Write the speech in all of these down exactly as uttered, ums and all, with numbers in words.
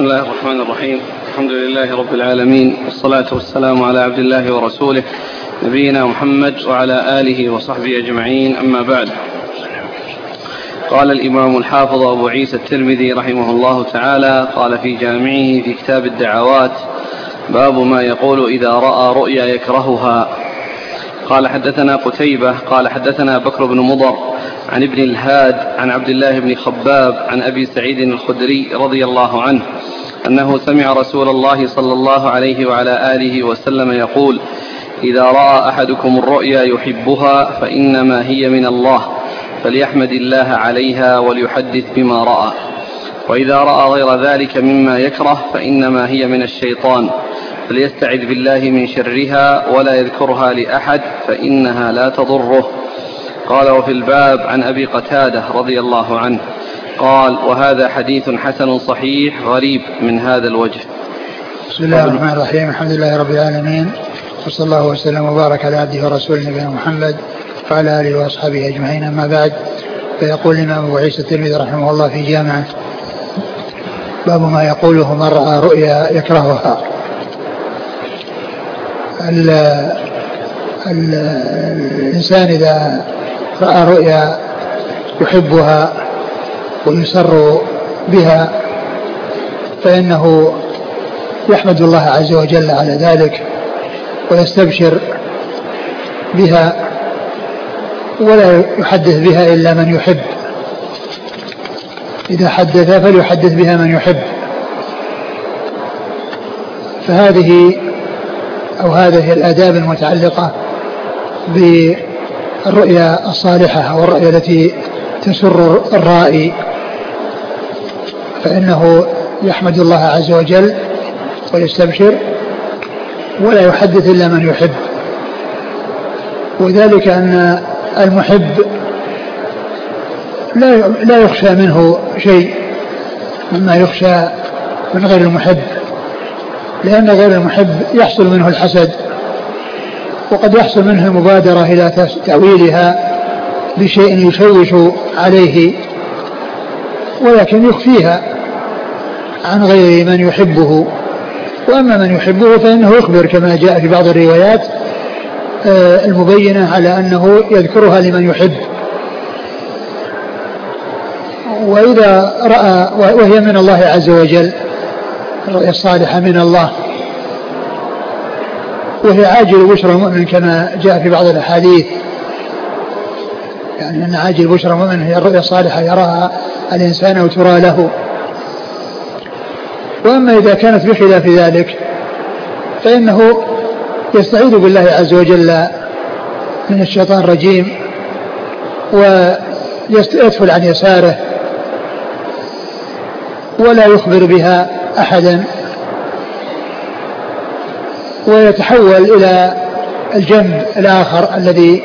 بسم الله الرحمن الرحيم. الحمد لله رب العالمين، والصلاة والسلام على عبد الله ورسوله نبينا محمد وعلى آله وصحبه أجمعين، أما بعد. قال الإمام الحافظ أبو عيسى الترمذي رحمه الله تعالى قال في جامعه في كتاب الدعوات: باب ما يقول إذا رأى رؤيا يكرهها. قال حدثنا قتيبة قال حدثنا بكر بن مضر عن ابن الهاد عن عبد الله بن خباب عن أبي سعيد الخدري رضي الله عنه أنه سمع رسول الله صلى الله عليه وعلى آله وسلم يقول: إذا رأى أحدكم الرؤيا يحبها فإنما هي من الله، فليحمد الله عليها وليحدث بما رأى، وإذا رأى غير ذلك مما يكره فإنما هي من الشيطان، فليستعذ بالله من شرها ولا يذكرها لأحد فإنها لا تضره. قال: وفي الباب عن أبي قتادة رضي الله عنه قال: وهذا حديث حسن صحيح غريب من هذا الوجه. بسم الله الرحمن الرحيم. الحمد لله رب العالمين، وصلى الله وسلم وبارك على عبده ورسوله نبينا محمد وعلى آله وأصحابه أجمعين، أما بعد. فيقول الإمام أبو عيسى الترمذي رحمه الله في جامعه: باب ما يقوله من رأى رؤيا يكرهها. ال ال الإنسان إذا رأى رؤيا يحبها ويسر بها فإنه يحمد الله عز وجل على ذلك ويستبشر بها، ولا يحدث بها إلا من يحب. إذا حدث فليحدث بها من يحب. فهذه أو هذه الآداب المتعلقة بالرؤيا الصالحة والرؤيا التي تسر الرائي، فإنه يحمد الله عز وجل ويستبشر ولا يحدث إلا من يحب. وذلك أن المحب لا لا يخشى منه شيء مما يخشى من غير المحب، لأن غير المحب يحصل منه الحسد، وقد يحصل منه المبادرة إلى تأويلها بشيء يشوش عليه، ولكن يخفيها عن غير من يحبه. وأما من يحبه فإنه يخبر كما جاء في بعض الروايات المبينة على أنه يذكرها لمن يحب. وإذا رأى وهي من الله عز وجل، الرؤيا الصالحة من الله، وهي عاجل بشرى المؤمن كما جاء في بعض الأحاديث، يعني أن عاجل بشرى المؤمن هي الرؤيا الصالحة يراها الإنسان أو ترى له. وأما إذا كانت بخلاف ذلك فإنه يستعيذ بالله عز وجل من الشيطان الرجيم ويدفل عن يساره ولا يخبر بها أحدا، ويتحول إلى الجنب الآخر الذي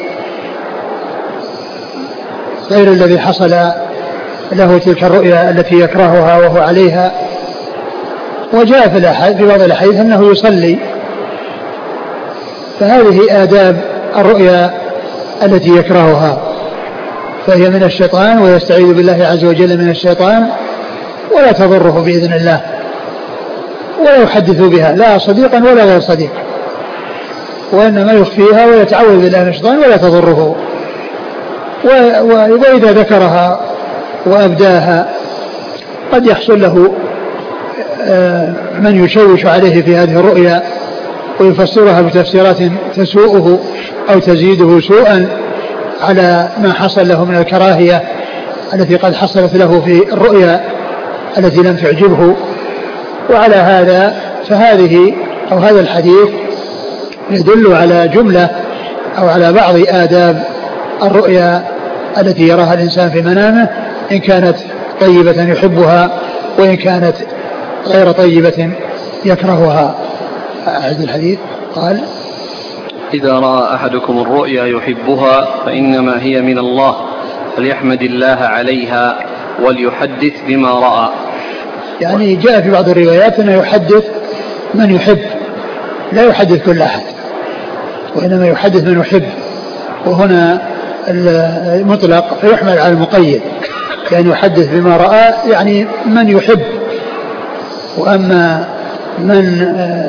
غير الذي حصل له تلك الرؤيا التي يكرهها وهو عليها. وجاء في بعض الأحاديث أنه يصلي. فهذه آداب الرؤيا التي يكرهها، فهي من الشيطان ويستعيذ بالله عز وجل من الشيطان ولا تضره بإذن الله، ولا يحدث بها لا صديقا ولا غير صديق، وإنما يخفيها ويتعوذ بالله من الشيطان ولا تضره. وإذا ذكرها وأبداها قد يحصل له من يشوش عليه في هذه الرؤيا ويفسرها بتفسيرات تسوءه أو تزيده سوءا على ما حصل له من الكراهية التي قد حصلت له في الرؤيا التي لم تعجبه. وعلى هذا فهذه أو هذا الحديث يدل على جملة أو على بعض آداب الرؤيا التي يراها الإنسان في منامه، إن كانت طيبة يحبها وإن كانت غير طيبة يكرهها. أعد الحديث. قال: إذا رأى أحدكم الرؤيا يحبها فإنما هي من الله، فليحمد الله عليها وليحدث بما رأى. يعني جاء في بعض الروايات أنه يحدث من يحب، لا يحدث كل أحد، وإنما يحدث من يحب. وهنا المطلق فيحمل على المقيد، يعني يحدث بما رأى يعني من يحب، وأما من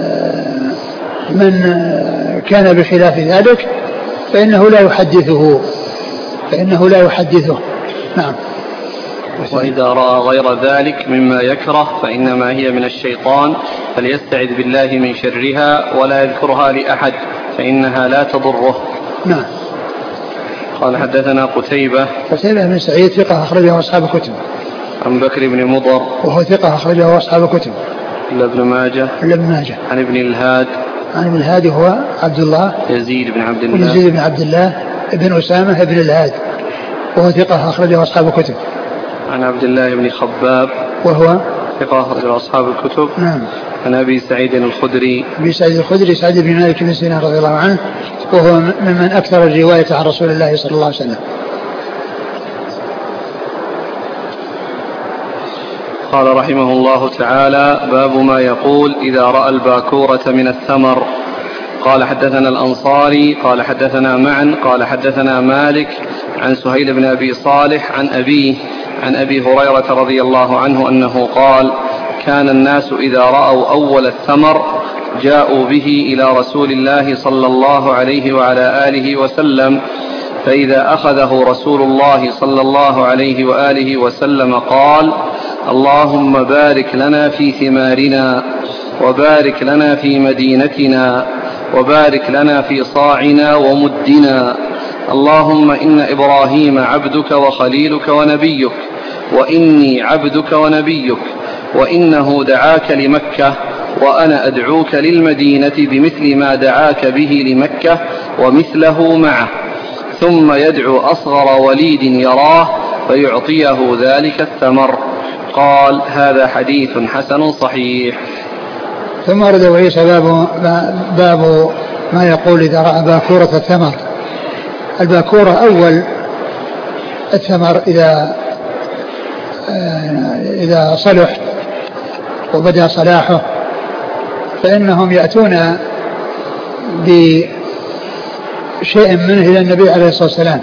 من كان بخلاف ذلك فإنه لا يحدثه فإنه لا يحدثه. نعم. وإذا رأى غير ذلك مما يكره فإنما هي من الشيطان فليستعذ بالله من شرها ولا يذكرها لأحد فإنها لا تضره. نعم. قال حدثنا قتيبة قتيبة بن سعيد ثقة أخرجه أصحاب الكتب. عن بكر بن مضر وهو ثقة أخرجه أصحاب الكتب. ابن ماجه ابن ماجه. عن ابن الهاد عن ابن الهاد هو عبد الله يزيد بن عبد الله يزيد بن عبد الله ابن أسامة ابن الهاد وهو ثقة أخرجه أصحاب الكتب. عن عبد الله بن خباب وهو ثقة أخرجه أصحاب الكتب. نعم. عن أبي سعيد الخدري أبي سعيد الخدري سعيد بن مالك بن سنان رضي الله عنه وهو ممن أكثر الرواية عن رسول الله صلى الله عليه وسلم. قال رحمه الله تعالى باب ما يقول إذا رأى الباكورة من الثمر. قال حدثنا الأنصاري قال حدثنا معا قال حدثنا مالك عن سهيل بن أبي صالح عن أبيه عن أبي هريرة رضي الله عنه أنه قال كان الناس إذا رأوا أول الثمر جاءوا به إلى رسول الله صلى الله عليه وعلى آله وسلم فإذا أخذه رسول الله صلى الله عليه وآله وسلم قال اللهم بارك لنا في ثمارنا وبارك لنا في مدينتنا وبارك لنا في صاعنا ومدنا اللهم إن إبراهيم عبدك وخليلك ونبيك وإني عبدك ونبيك وإنه دعاك لمكة وأنا أدعوك للمدينة بمثل ما دعاك به لمكة ومثله معه ثم يدعو أصغر وليد يراه فيعطيه ذلك الثمر. قال هذا حديث حسن صحيح. ثم ورد عيسى باب, باب ما يقول إذا رأى باكورة الثمر. الباكورة أول الثمر إذا إذا صلح وبدأ صلاحه فإنهم يأتون بشيء منه إلى النبي عليه الصلاة والسلام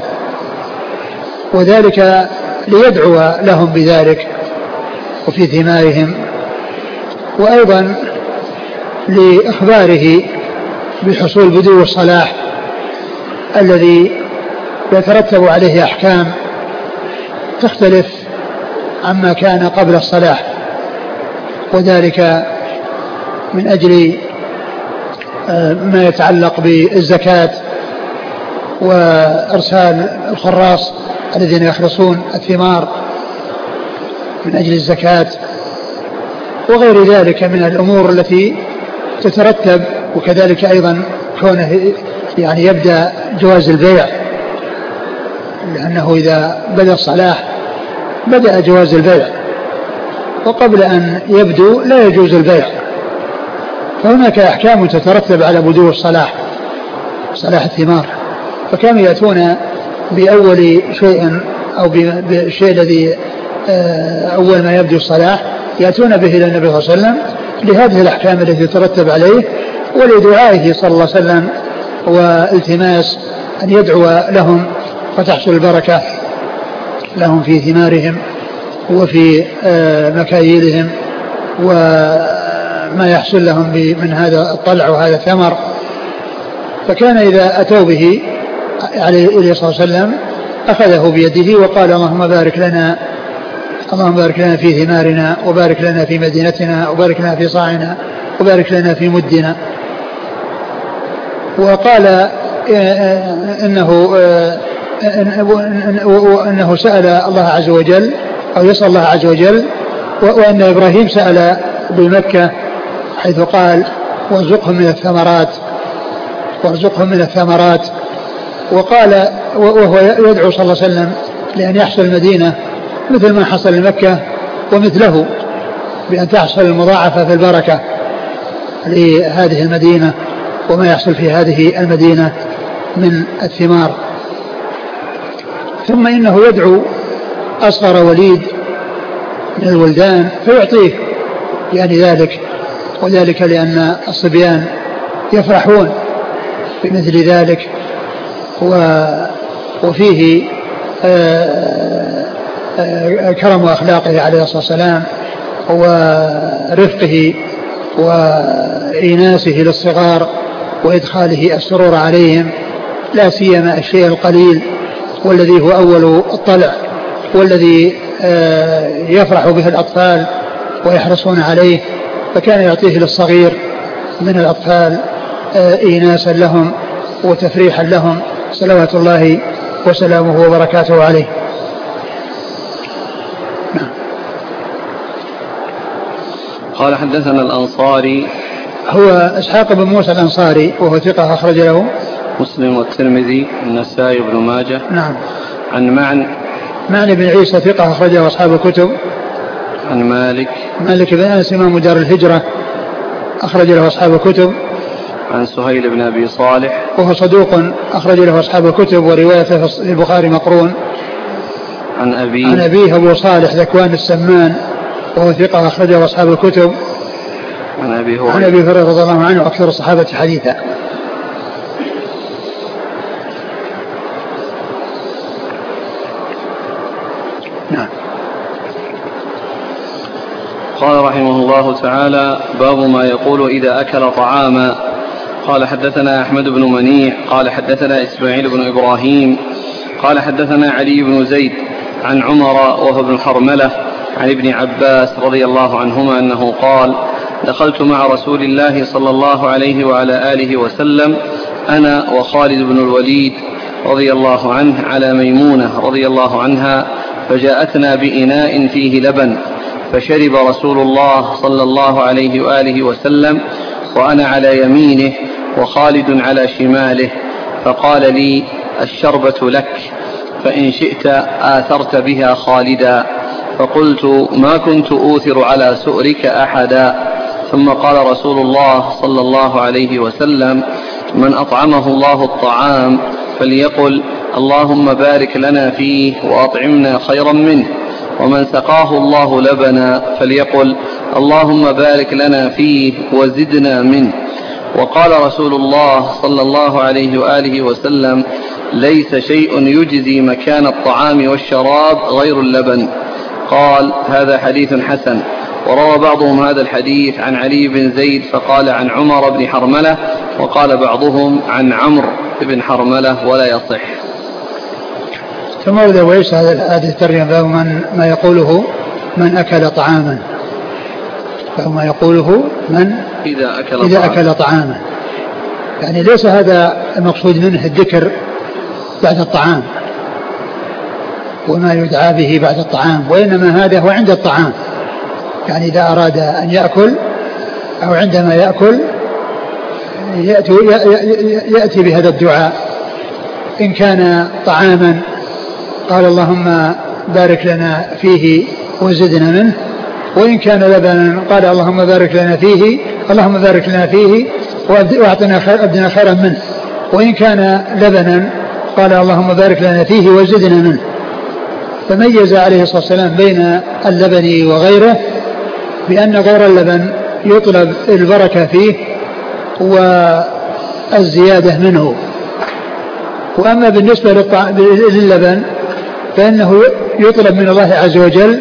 وذلك ليدعو لهم بذلك وفي ثمارهم وأيضا لإخباره بحصول بدو الصلاح الذي يترتب عليه أحكام تختلف عما كان قبل الصلاح وذلك من أجل ما يتعلق بالزكاة وإرسال الخراص الذين يخلصون الثمار من أجل الزكاة وغير ذلك من الأمور التي تترتب وكذلك أيضا كونه يعني يبدأ جواز البيع لأنه إذا بدأ الصلاح بدأ جواز البيع وقبل أن يبدو لا يجوز البيع فهناك أحكام تترتب على بدو الصلاح صلاح الثمار فكانوا يأتون بأول شيء أو بالشيء الذي أول ما يبدو الصلاح يأتون به إلى النبي صلى الله عليه وسلم لهذه الأحكام التي تترتب عليه ولدعائه صلى الله عليه وسلم والتماس أن يدعو لهم فتحصل البركة لهم في ثمارهم وفي مكاييلهم وما يحصل لهم من هذا الطلع وهذا الثمر. فكان إذا أتوا به عليه الصلاة والسلام أخذه بيده وقال اللهم بارك لنا اللهم بارك لنا في ثمارنا وبارك لنا في مدينتنا وبارك لنا في صاعنا وبارك لنا في مدنا. وقال إنه أنه سأل الله عز وجل أو يسأل الله عز وجل وأن إبراهيم سأل بمكة حيث قال وارزقهم من الثمرات وارزقهم من الثمرات وقال وهو يدعو صلى الله عليه وسلم لأن يحصل المدينة مثل ما حصل لمكة ومثله بأن تحصل المضاعفة في البركة لهذه المدينة وما يحصل في هذه المدينة من الثمار. ثم إنه يدعو أصغر وليد من الولدان فيعطيه يعني ذلك وذلك لأن الصبيان يفرحون بمثل ذلك وفيه كرم أخلاقه عليه الصلاة والسلام ورفقه وإيناسه للصغار وإدخاله السرور عليهم، لا سيما الشيء القليل والذي هو أول الطلع والذي يفرح به الأطفال ويحرصون عليه، فكان يعطيه للصغير من الأطفال إيناسا لهم وتفريحا لهم صلوات الله وسلامه وبركاته عليه. قال حدثنا الأنصاري هو إسحاق بن موسى الأنصاري وهو ثقة أخرج له مسلم والترمذي والنسائي بن ماجه. نعم. عن معن معن بن عيسى ثقة أخرجه أصحاب الكتب. عن مالك مالك بن أنس إمام دار الهجرة أخرج له أصحاب الكتب. عن سهيل بن أبي صالح وهو صدوق أخرج له أصحاب الكتب وروايته في البخاري مقرون. عن أبيه عن أبيه أبو صالح ذكوان السمان وهو ثقة أخرجه أصحاب الكتب. عن أبي هريرة عن أبي هريرة رضي الله عنه أكثر الصحابة حديثا. نعم. قال رحمه الله تعالى: باب ما يقول إذا أكل طعاما. قال حدثنا أحمد بن منيع قال حدثنا إسماعيل بن إبراهيم قال حدثنا علي بن زيد عن عمر وهو بن حرملة عن ابن عباس رضي الله عنهما أنه قال: دخلت مع رسول الله صلى الله عليه وعلى آله وسلم أنا وخالد بن الوليد رضي الله عنه على ميمونة رضي الله عنها، فجاءتنا بإناء فيه لبن، فشرب رسول الله صلى الله عليه وآله وسلم وأنا على يمينه وخالد على شماله، فقال لي: الشربة لك، فإن شئت آثرت بها خالدا. فقلت: ما كنت أوثر على سؤرك أحدا. ثم قال رسول الله صلى الله عليه وسلم: من أطعمه الله الطعام فليقل: اللهم بارك لنا فيه وأطعمنا خيرا منه، ومن سقاه الله لبنا فليقل: اللهم بارك لنا فيه وزدنا منه. وقال رسول الله صلى الله عليه وآله وسلم: ليس شيء يجزي مكان الطعام والشراب غير اللبن. قال: هذا حديث حسن. وروى بعضهم هذا الحديث عن علي بن زيد فقال عن عمر بن حرملة، وقال بعضهم عن عمرو بن حرملة ولا يصح. ثم ورد ويس هذه الترجمة باب من ما يقوله من أكل طعاما، فما يقوله من إذا أكل, إذا طعام. أكل طعاما، يعني ليس هذا المقصود منه الذكر بعد الطعام وما يدعى به بعد الطعام، وإنما هذا هو عند الطعام، يعني إذا أراد أن يأكل أو عندما يأكل يأتي, يأتي بهذا الدعاء. إن كان طعاما قال: اللهم بارك لنا فيه وزدنا منه. وإن كان لبنا قال: اللهم بارك لنا فيه اللهم بارك لنا فيه وأعطنا خير أبدنا خيرا منه. وإن كان لبنا قال: اللهم بارك لنا فيه وزدنا منه. فميز عليه الصلاة والسلام بين اللبن وغيره بأن غير اللبن يطلب البركة فيه والزيادة منه. وأما بالنسبة لللبن فإنه يطلب من الله عز وجل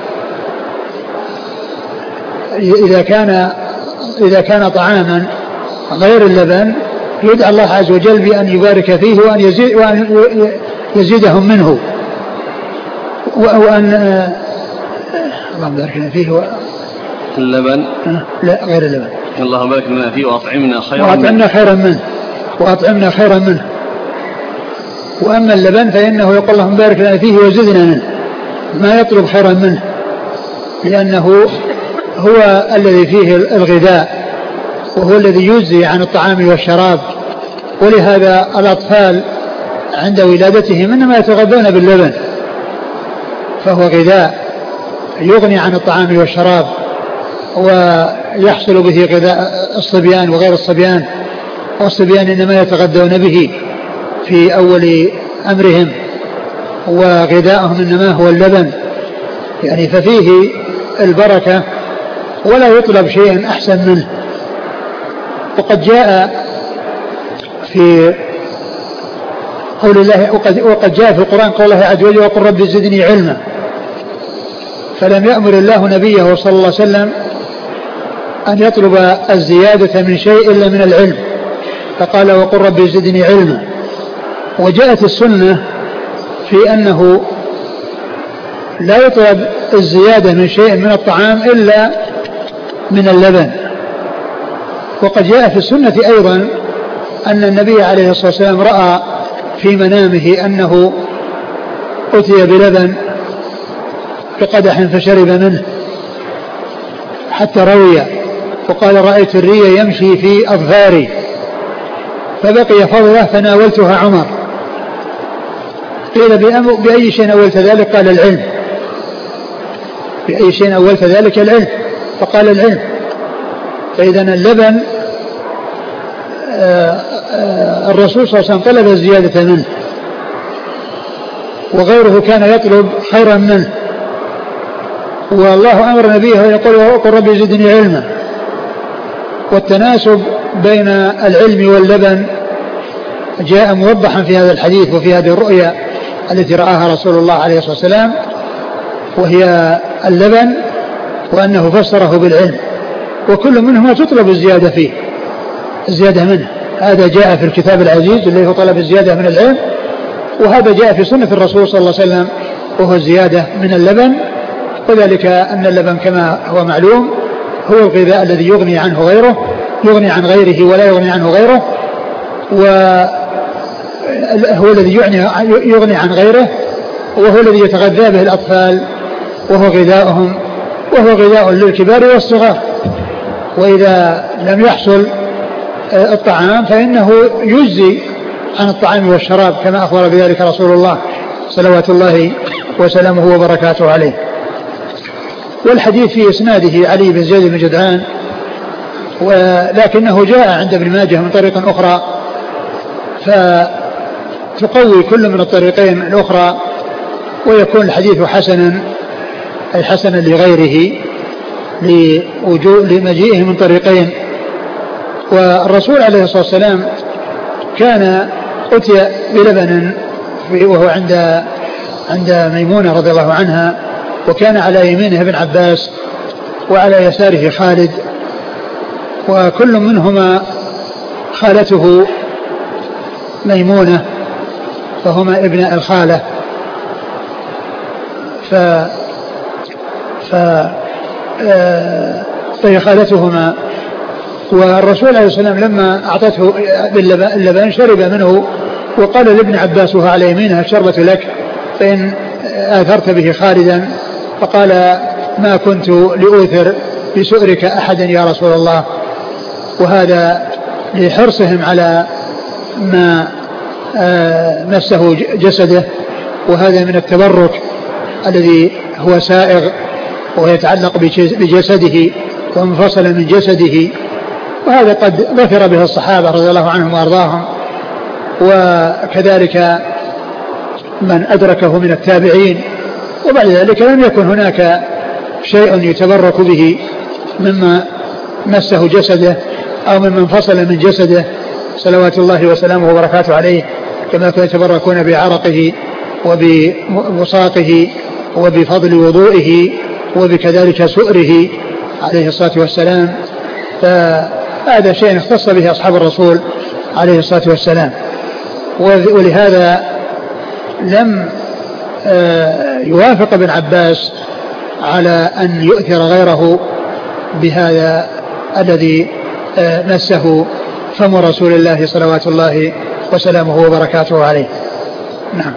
إذا كان إذا كان طعاما غير اللبن يدعى الله عز وجل بأن يبارك فيه وأن يزيد وأن يزيدهم منه، وأن اللهم بارك لنا فيه و... اللبن لا غير اللبن. اللهم بارك لنا فيه وأطعمنا خيرا وأطعمنا خيرا منه وأطعمنا خيرا منه. وأما اللبن فإنه يقول: اللهم بارك لنا فيه وزدنا منه، ما يطلب خيرا منه، لأنه هو الذي فيه الغذاء وهو الذي يجزي عن الطعام والشراب. ولهذا الأطفال عند ولادتهم إنما يتغذون باللبن، فهو غذاء يغني عن الطعام والشراب ويحصل به غذاء الصبيان وغير الصبيان. والصبيان إنما يتغذون به في أول أمرهم، وغذاءهم إنما هو اللبن، يعني ففيه البركة ولا يطلب شيء أحسن منه. وقد جاء في قول الله وقد, وقد جاء في القرآن قول الله عز وجل: وقل رب زدني علما. فلم يأمر الله نبيه صلى الله عليه وسلم أن يطلب الزيادة من شيء إلا من العلم، فقال وقل رب زدني علما. وجاءت السنة في أنه لا يطلب الزيادة من شيء من الطعام إلا من اللبن. وقد جاء في السنة أيضا أن النبي عليه الصلاة والسلام رأى في منامه أنه أتي بلبن بقدح فشرب منه حتى روي، وقال رأيت الري يمشي في أظفاري فبقي فضله فناولتها عمر. قيل بأي شيء أولت ذلك؟ قال العلم. بأي شيء أولت ذلك؟ العلم. فقال العلم. فإذا اللبن الرسول صلى الله عليه وسلم طلب الزيادة منه، وغيره كان يطلب خيرا منه، والله أمر نبيه يقول وقل ربي زدني علما. والتناسب بين العلم واللبن جاء موضحا في هذا الحديث وفي هذه الرؤيا التي رآها رسول الله عليه الصلاة والسلام، وهي اللبن، وأنه فسره بالعلم، وكل منهما تطلب الزيادة فيه، الزيادة منه. هذا جاء في الكتاب العزيز اللي هو طلب الزيادة من العلم، وهذا جاء في سنة الرسول صلى الله عليه وسلم وهو الزيادة من اللبن. وذلك أن اللبن كما هو معلوم هو الغذاء الذي يغني عنه غيره، يغني عن غيره ولا يغني عنه غيره، وهو الذي يغني عن غيره، وهو الذي يتغذى به الأطفال، وهو غذاؤهم، وهو غذاء للكبار والصغار. وإذا لم يحصل الطعام فإنه يجزي عن الطعام والشراب كما أخبر بذلك رسول الله صلوات الله وسلامه وبركاته عليه. والحديث في إسناده علي بن زيد بن جدعان، ولكنه جاء عند ابن ماجه من طريق أخرى، فتقوي كل من الطريقين الأخرى ويكون الحديث حسنا، أي حسنا لغيره لمجيئه من طريقين. والرسول عليه الصلاة والسلام كان أتي بلبن وهو عند عند ميمونة رضي الله عنها، وكان على يمينه ابن عباس وعلى يساره خالد، وكل منهما خالته ميمونة، فهما ابن الخالة. ف ف فهي خالتهما. والرسول عليه السلام لما أعطته اللبن شرب منه، وقال لابن عباس وهو على يمينه الشربة لك فإن آثرت به خالدا، فقال ما كنت لأوثر بسؤرك أحدا يا رسول الله. وهذا لحرصهم على ما مسه جسده، وهذا من التبرك الذي هو سائغ وهو يتعلق بجسده ومنفصل من جسده، وهذا قد ظفر به الصحابة رضي الله عنهم وأرضاهم، وكذلك من أدركه من التابعين. وبعد ذلك لم يكن هناك شيء يتبرك به مما مسه جسده أو مما انفصل من جسده صلوات الله وسلامه وبركاته عليه، كما كانوا يتبركون بعرقه وبوساقه وبفضل وضوئه وبكذلك سؤره عليه الصلاة والسلام. فهذا شيء اختص به أصحاب الرسول عليه الصلاة والسلام، ولهذا لم يوافق ابن عباس على أن يؤثر غيره بهذا الذي مسه فم رسول الله صلوات الله وسلامه وبركاته عليه. نعم.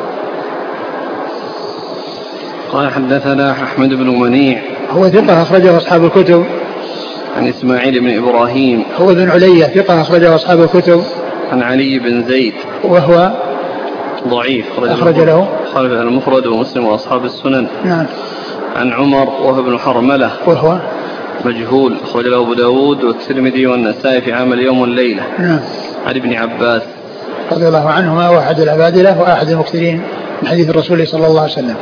قال حدثنا أحمد بن منيع هو ثقة أخرجه أصحاب الكتب. عن إسماعيل بن إبراهيم هو بن علية ثقة أخرجه أصحاب الكتب. عن علي بن زيد وهو ضعيف أخرج له خالف المفرد ومسلم وأصحاب السنن. نعم. عن عمر وهو ابن حرملة وهو مجهول أخرج له أبو داود والترمذي والنسائي في عمل يوم والليلة. نعم. عن ابن عباس رضي الله عنهما وأحد العبادلة وأحد المكثرين من حديث الرسول صلى الله عليه وسلم.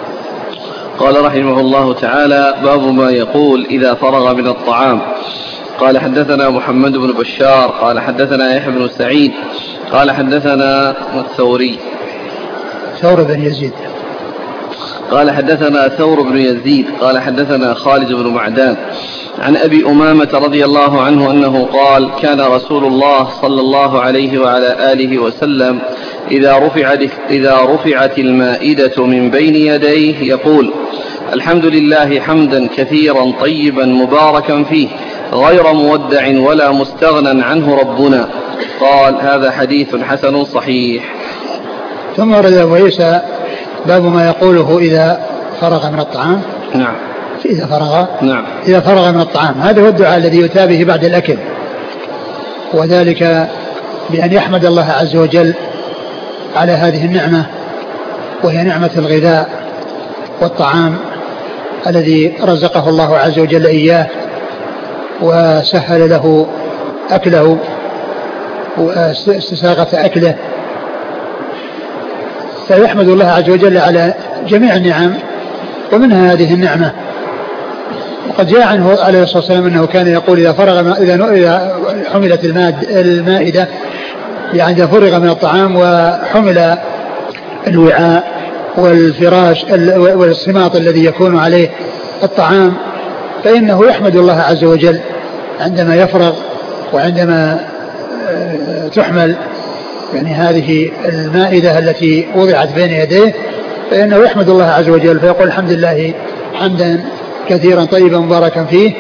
قال رحمه الله تعالى: باب ما يقول إذا فرغ من الطعام. قال حدثنا محمد بن بشار قال حدثنا يحيى بن سعيد قال حدثنا الثوري ثور بن يزيد قال حدثنا ثور بن يزيد قال حدثنا خالد بن معدان عن أبي أمامة رضي الله عنه أنه قال كان رسول الله صلى الله عليه وعلى آله وسلم إذا رفعت, إذا رفعت المائدة من بين يديه يقول الحمد لله حمدا كثيرا طيبا مباركا فيه غير مودع ولا مستغنى عنه ربنا. قال هذا حديث حسن صحيح. ثم ورد أبو عيسى باب ما يقوله إذا فرغ من الطعام. نعم. إذا فرغ نعم. إذا فرغ من الطعام، هذا هو الدعاء الذي يؤتى به بعد الأكل، وذلك بأن يحمد الله عز وجل على هذه النعمة، وهي نعمة الغذاء والطعام الذي رزقه الله عز وجل إياه وسهل له أكله واستساغة أكله، فيحمد الله عز وجل على جميع النعم ومنها هذه النعمة. وقد جاء عنه عليه الصلاة والسلام أنه كان يقول إذا فرغ إذا حملت المائدة، يعني إذا فرغ من الطعام وحمل الوعاء والفراش والسماط الذي يكون عليه الطعام، فإنه يحمد الله عز وجل عندما يفرغ وعندما تحمل يعني هذه المائدة التي وضعت بين يديه، فإنه يحمد الله عز وجل فيقول الحمد لله حمدا كثيرا طيبا مباركا فيه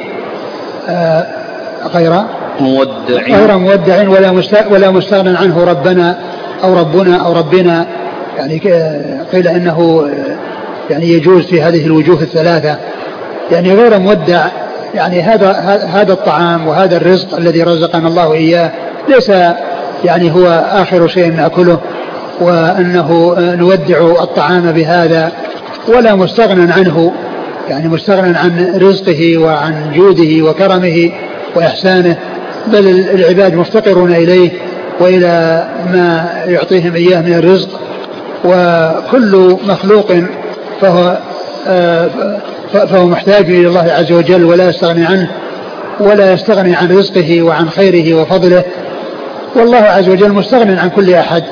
غير مودع غير مودع ولا مستغنى عنه ربنا أو ربنا أو ربنا. يعني قيل إنه يعني يجوز في هذه الوجوه الثلاثة، يعني غير مودع، يعني هذا هذا الطعام وهذا الرزق الذي رزقنا الله إياه ليس يعني هو آخر شيء نأكله وأنه نودع الطعام بهذا، ولا مستغنى عنه، يعني مستغنى عن رزقه وعن جوده وكرمه وإحسانه، بل العباد مفتقرون إليه وإلى ما يعطيهم إياه من الرزق، وكل مخلوق فهو فهو محتاج إلى الله عز وجل ولا يستغني عنه ولا يستغني عن رزقه وعن خيره وفضله. والله عز وجل مستغني عن كل أحد،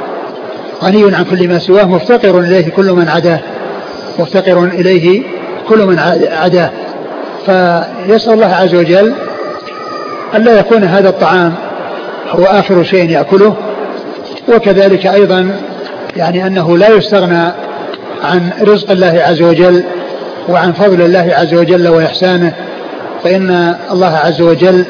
غني عن كل ما سواه، مفتقر إليه كل من عداه، مفتقر إليه كل من عداه. فيسأل الله عز وجل ألا يكون هذا الطعام هو آخر شيء يأكله، وكذلك أيضا يعني أنه لا يستغنى عن رزق الله عز وجل وعن فضل الله عز وجل وإحسانه، فإن الله عز وجل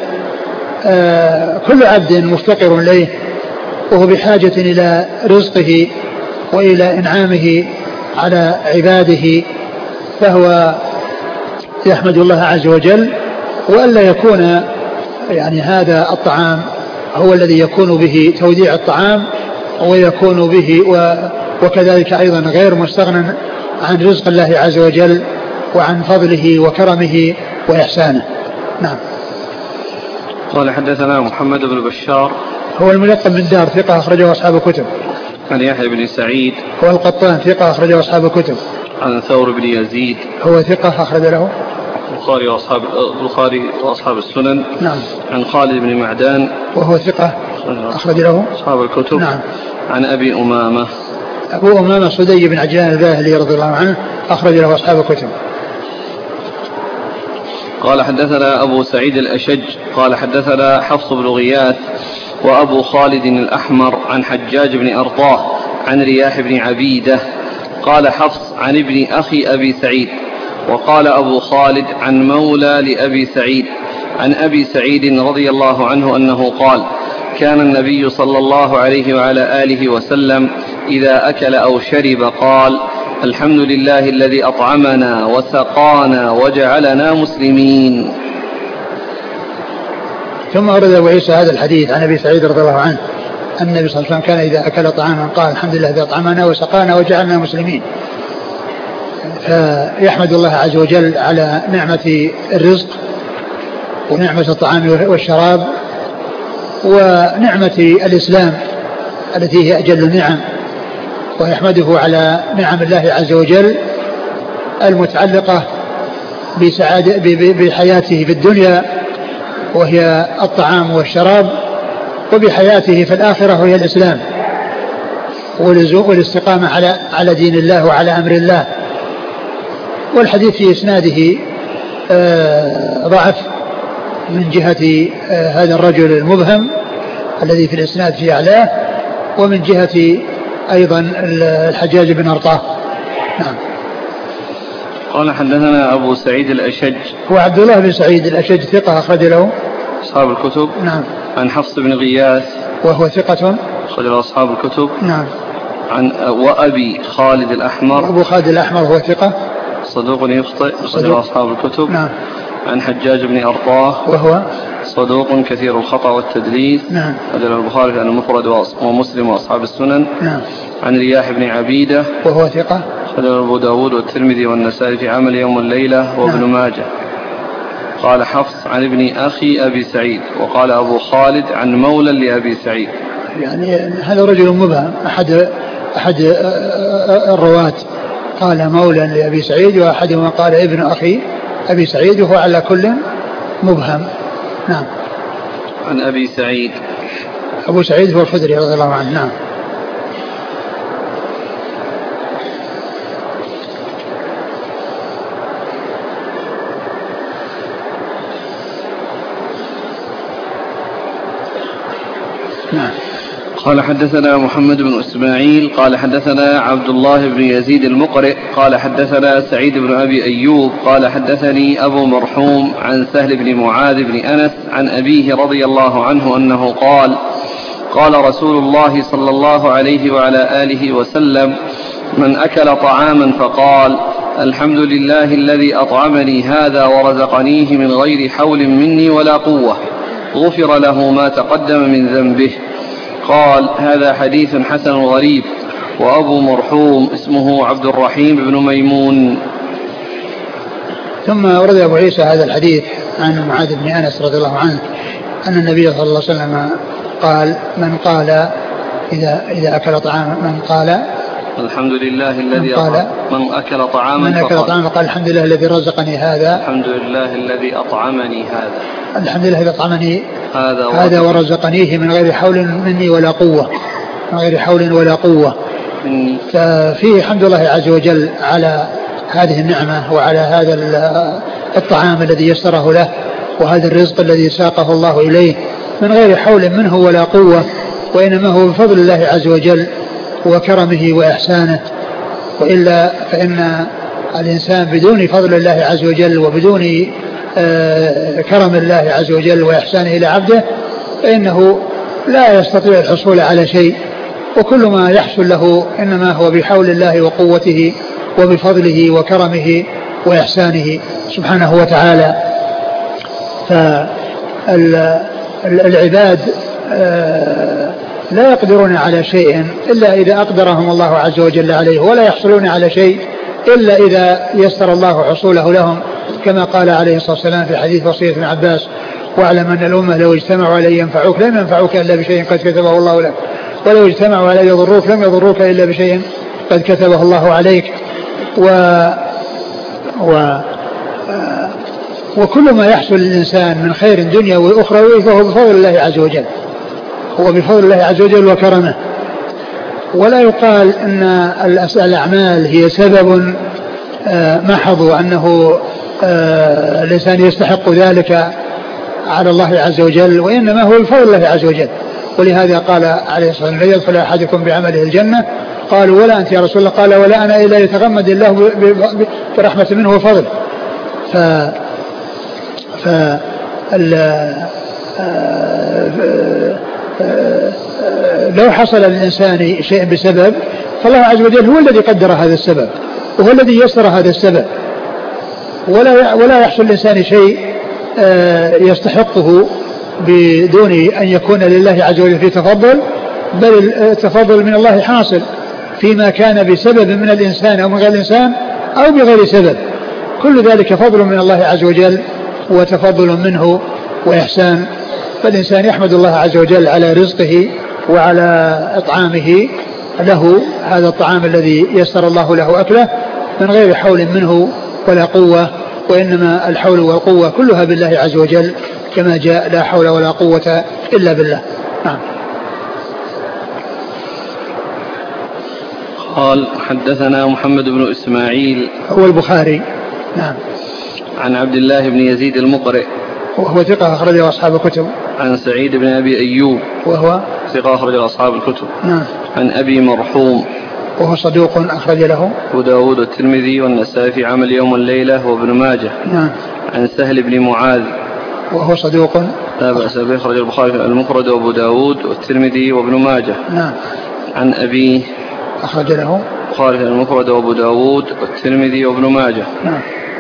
آه كل عبد مفتقر إليه وهو بحاجة إلى رزقه وإلى إنعامه على عباده، فهو يحمد الله عز وجل. وألا يكون يعني هذا الطعام هو الذي يكون به توديع الطعام ويكون به وكذلك أيضا غير مستغنى عن رزق الله عز وجل وعن فضله وكرمه وإحسانه. نعم. قال حدثنا محمد بن بشار هو الملقب من دار ثقة أخرجه أصحاب الكتب. عن يحيى بن سعيد هو القطان ثقة أخرجه أصحاب الكتب. عن ثور بن يزيد هو ثقة أخرج له البخاري وأصحاب البخاري وأصحاب السنن. نعم. عن خالد بن معدان وهو ثقة أخرج له أصحاب الكتب. نعم. عن أبي أمامة أبو أمامة صدي بن عجلان الباهلي رضي الله عنه أخرج له أصحاب الكتب. قال حدثنا أبو سعيد الأشج قال حدثنا حفص بن غياث وأبو خالد الأحمر عن حجاج بن أرطاه عن رياح بن عبيدة قال حفص عن ابن أخي أبي سعيد، وقال أبو خالد عن مولى لأبي سعيد عن أبي سعيد رضي الله عنه أنه قال كان النبي صلى الله عليه وعلى آله وسلم إذا أكل أو شرب قال الحمد لله الذي أطعمنا وسقانا وجعلنا مسلمين. ثم أورد أبو عيسى هذا الحديث عن أبي سعيد رضي الله عنه أن النبي صلى الله عليه وسلم كان إذا أكل طعاما قال الحمد لله الذي أطعمنا وسقانا وجعلنا مسلمين، فيحمد الله عز وجل على نعمة الرزق ونعمة الطعام والشراب ونعمة الإسلام التي هي أجل النعم، ويحمده على نعم الله عز وجل المتعلقة بسعادة بحياته في الدنيا وهي الطعام والشراب، وبحياته في الآخرة وهي الإسلام واللزوم والاستقامة على على دين الله وعلى أمر الله. والحديث في إسناده ضعف من جهة هذا الرجل المبهم الذي في الإسناد في أعلاه، ومن جهة أيضا الحجاج بن أرطاه. نعم. قال حدثنا أبو سعيد الأشج، هو عبد الله بن سعيد الأشج، ثقة أخرج له أصحاب الكتب. نعم. عن حفص بن غياث وهو ثقة أخرج له أصحاب الكتب. نعم. عن وأبي خالد الأحمر، أبو خالد الأحمر هو ثقة صدوق يخطئ أخرج له أصحاب الكتب. نعم. عن حجاج بن أرطاه وهو صدوق كثير الخطأ والتدليس. نعم. أخرج له البخاري في المفرد ومسلم وأصحاب السنن. نعم. عن رياح بن عبيدة وهو ثقة أخرج له أبو داود والترمذي والنسائي في عمل يوم الليلة وابن نعم. ماجه. قال حفص عن ابن أخي أبي سعيد، وقال أبو خالد عن مولى لأبي سعيد. يعني هذا رجل مبهم، أحد أحد الرواة قال مولى لأبي سعيد، وأحدهما قال ابن أخي أبي سعيد، وهو على كل مبهم. نعم. عن أبي سعيد، أبو سعيد هو الخدري رضي الله عنه. نعم. نعم. قال حدثنا محمد بن إسماعيل قال حدثنا عبد الله بن يزيد المقرئ قال حدثنا سعيد بن أبي أيوب قال حدثني أبو مرحوم عن سهل بن معاذ بن أنس عن أبيه رضي الله عنه أنه قال قال رسول الله صلى الله عليه وعلى آله وسلم: من أكل طعاما فقال الحمد لله الذي أطعمني هذا ورزقنيه من غير حول مني ولا قوة، غفر له ما تقدم من ذنبه. قال: هذا حديث حسن غريب. وأبو مرحوم اسمه عبد الرحيم بن ميمون. ثم ورد أبو عيسى هذا الحديث عن معاذ بن أنس رضي الله عنه أن النبي صلى الله عليه وسلم قال: من قال إذا إذا أكل طعاما من قال الحمد لله الذي قال من أكل طعاما من أكل طعاما فقال الحمد لله الذي رزقني هذا، الحمد لله الذي أطعمني هذا، الحمد لله الذي أطعمني هذا, هذا ورزقنيه من غير حول مني ولا قوة، من غير حول ولا قوة. ففيه حمد الله عز وجل على هذه النعمة وعلى هذا الطعام الذي يسره له وهذا الرزق الذي ساقه الله إليه من غير حول منه ولا قوة، وإنما هو بفضل الله عز وجل وكرمه وإحسانه. وإلا فإن الإنسان بدون فضل الله عز وجل وبدون كرم الله عز وجل وإحسانه إلى عبده فإنه لا يستطيع الحصول على شيء، وكل ما يحصل له إنما هو بحول الله وقوته وبفضله وكرمه وإحسانه سبحانه وتعالى. فالعباد لا يقدرون على شيء إلا إذا أقدرهم الله عز وجل عليه، ولا يحصلون على شيء إلا إذا يسر الله حصوله لهم، كما قال عليه الصلاة والسلام في حديث وصية ابن عباس: واعلم أن الأمة لو اجتمعوا على ينفعوك لم ينفعوك إلا بشيء قد كتبه الله لك، ولو اجتمعوا على يضروك لم يضروك إلا بشيء قد كتبه الله عليك. و, و... وكل ما يحصل للإنسان من خير دنيا وأخرى فهو بفضل الله عز وجل، هو بفضل الله عز وجل وكرمه. ولا يقال أن الأعمال هي سبب محض وأنه الإنسان يستحق ذلك على الله عز وجل، وإنما هو بفضل الله عز وجل. ولهذا قال عليه الصلاة والسلام: لا يدخل أحدكم بعمله الجنة. قالوا: ولا أنت يا رسول الله؟ قال: ولا أنا إلا يتغمد الله برحمة منه وفضل. ف ف لو حصل للإنسان شيء بسبب فالله عز وجل هو الذي قدر هذا السبب وهو الذي يسر هذا السبب، ولا ولا يحصل للإنسان شيء يستحقه بدون أن يكون لله عز وجل في تفضل، بل التفضل من الله حاصل فيما كان بسبب من الإنسان أو من غير الإنسان أو بغير سبب، كل ذلك فضل من الله عز وجل وتفضل منه وإحسان. فالإنسان يحمد الله عز وجل على رزقه وعلى إطعامه له هذا الطعام الذي يسر الله له أكله من غير حول منه ولا قوة، وإنما الحول والقوة كلها بالله عز وجل كما جاء لا حول ولا قوة إلا بالله. نعم. قال حدثنا محمد بن إسماعيل هو البخاري. نعم. عن عبد الله بن يزيد المقرئ وهو ثقة أخرجه أصحاب الكتب. عن سعيد بن أبي أيوب وهو ثقة أخرجه أصحاب الكتب. نعم. عن أبي مرحوم وهو صدوق أخرج له أبو داود والترمذي والنسائي في عمل يوم والليلة وابن ماجه. نعم. عن سهل بن معاذ وهو صدوق لا بأس به أخرج البخاري المفرد وأبو داود والترمذي وابن ماجه. نعم. عن أبيه أخرج له البخاري المفرد وأبو داود والترمذي وابن ماجه. نعم.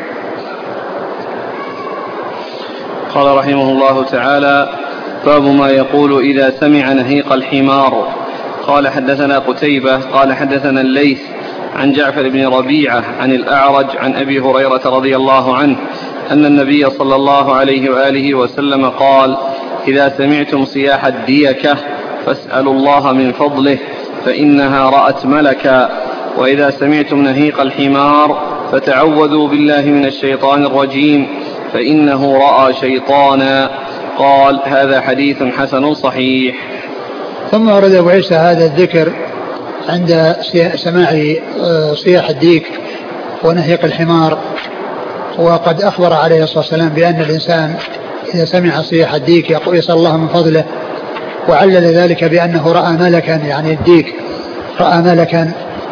قال رحمه الله تعالى: باب ما يقول إذا سمع نهيق الحمار. قال حدثنا قتيبة قال حدثنا الليث عن جعفر بن ربيعة عن الأعرج عن أبي هريرة رضي الله عنه أن النبي صلى الله عليه وآله وسلم قال: إذا سمعتم صياح الديكة فاسألوا الله من فضله فإنها رأت ملكا، وإذا سمعتم نهيق الحمار فتعوذوا بالله من الشيطان الرجيم فإنه رأى شيطانا. قال: هذا حديث حسن صحيح. ثم ورد أبو عيسى هذا الذكر عند سماع صياح الديك ونهيق الحمار، وقد أخبر عليه الصلاة والسلام بأن الإنسان إذا سمع صياح الديك يسأل الله من فضله، وعلل ذلك بأنه رأى ملكا، يعني الديك رأى ملكا،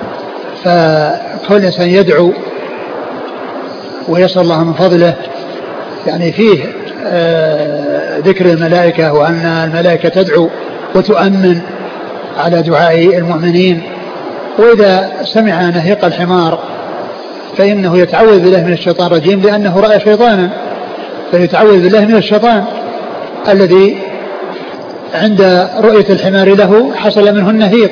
فكل إنسان يدعو ويسأل الله من فضله، يعني فيه ذكر الملائكة وأن الملائكة تدعو وتؤمن على دعاء المؤمنين. وإذا سمع نهيق الحمار فإنه يتعوذ بالله من الشيطان الرجيم لأنه رأى شيطانا، فيتعوذ بالله من الشيطان الذي عند رؤية الحمار له حصل منه النهيق.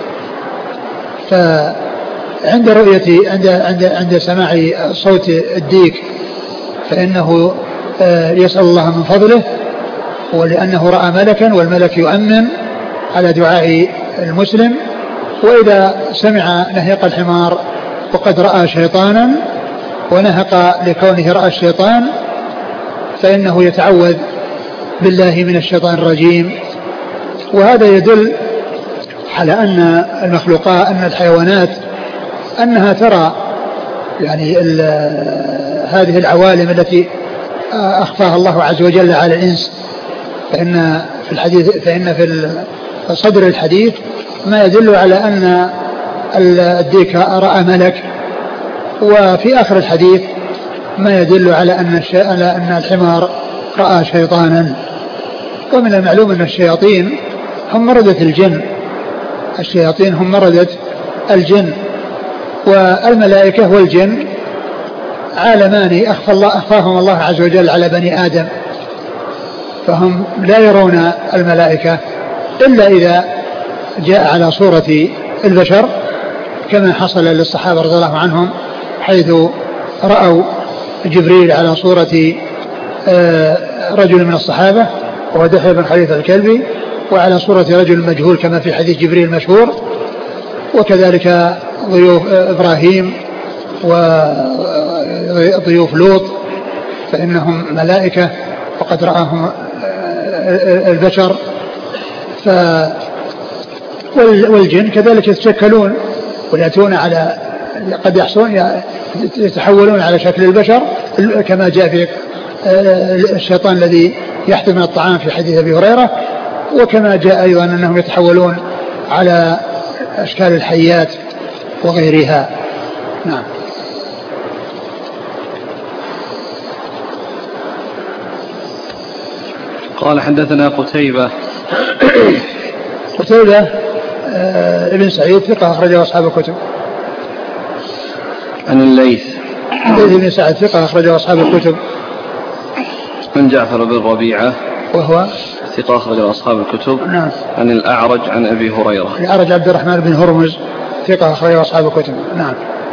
فعند رؤية عند عند عند سماع صوت الديك فإنه يسأل الله من فضله، ولأنه رأى ملكا والملك يؤمن على دعاء المسلم. وإذا سمع نهيق الحمار وقد رأى شيطانا ونهق لكونه رأى الشيطان فإنه يتعوذ بالله من الشيطان الرجيم. وهذا يدل على أن المخلوقات، أن الحيوانات أنها ترى يعني هذه العوالم التي أخفاها الله عز وجل على الإنس. فإن في الحديث فإن في صدر الحديث ما يدل على أن الديك رأى ملك، وفي آخر الحديث ما يدل على أن أن الحمار رأى شيطانا. ومن المعلوم أن الشياطين هم مردة الجن، الشياطين هم مردة الجن، والملائكة والجن عالمان أخفى الله أخفاهم الله عز وجل على بني آدم، فهم لا يرون الملائكة إلا إذا جاء على صورة البشر، كما حصل للصحابة رضي الله عنهم حيث رأوا جبريل على صورة رجل من الصحابة وهو دحية بن خليفة الكلبي، وعلى صورة رجل مجهول كما في حديث جبريل المشهور. وكذلك ضيوف إبراهيم وضيوف لوط فإنهم ملائكة وقد رآهم البشر. ف والجن كذلك يتشكلون ويأتون على قد يحصلون يتحولون على شكل البشر كما جاء في الشيطان الذي يحتمل من الطعام في حديث أبي هريرة، وكما جاء أيضا أنهم يتحولون على أشكال الحيات وغيرها. نعم. قال حدثنا قتيبة قتيبة ابن سعيد ثقة أخرجه أصحاب الكتب. عن الليث ابن سعد ثقة أخرجه أصحاب الكتب. عن جعفر بن ربيعة وهو ثقة أخرجه أصحاب الكتب. نعم. عن الأعرج عن أبي هريرة. الأعرج عبد الرحمن بن هرمز ثقة أخرجه أصحاب الكتب. نعم.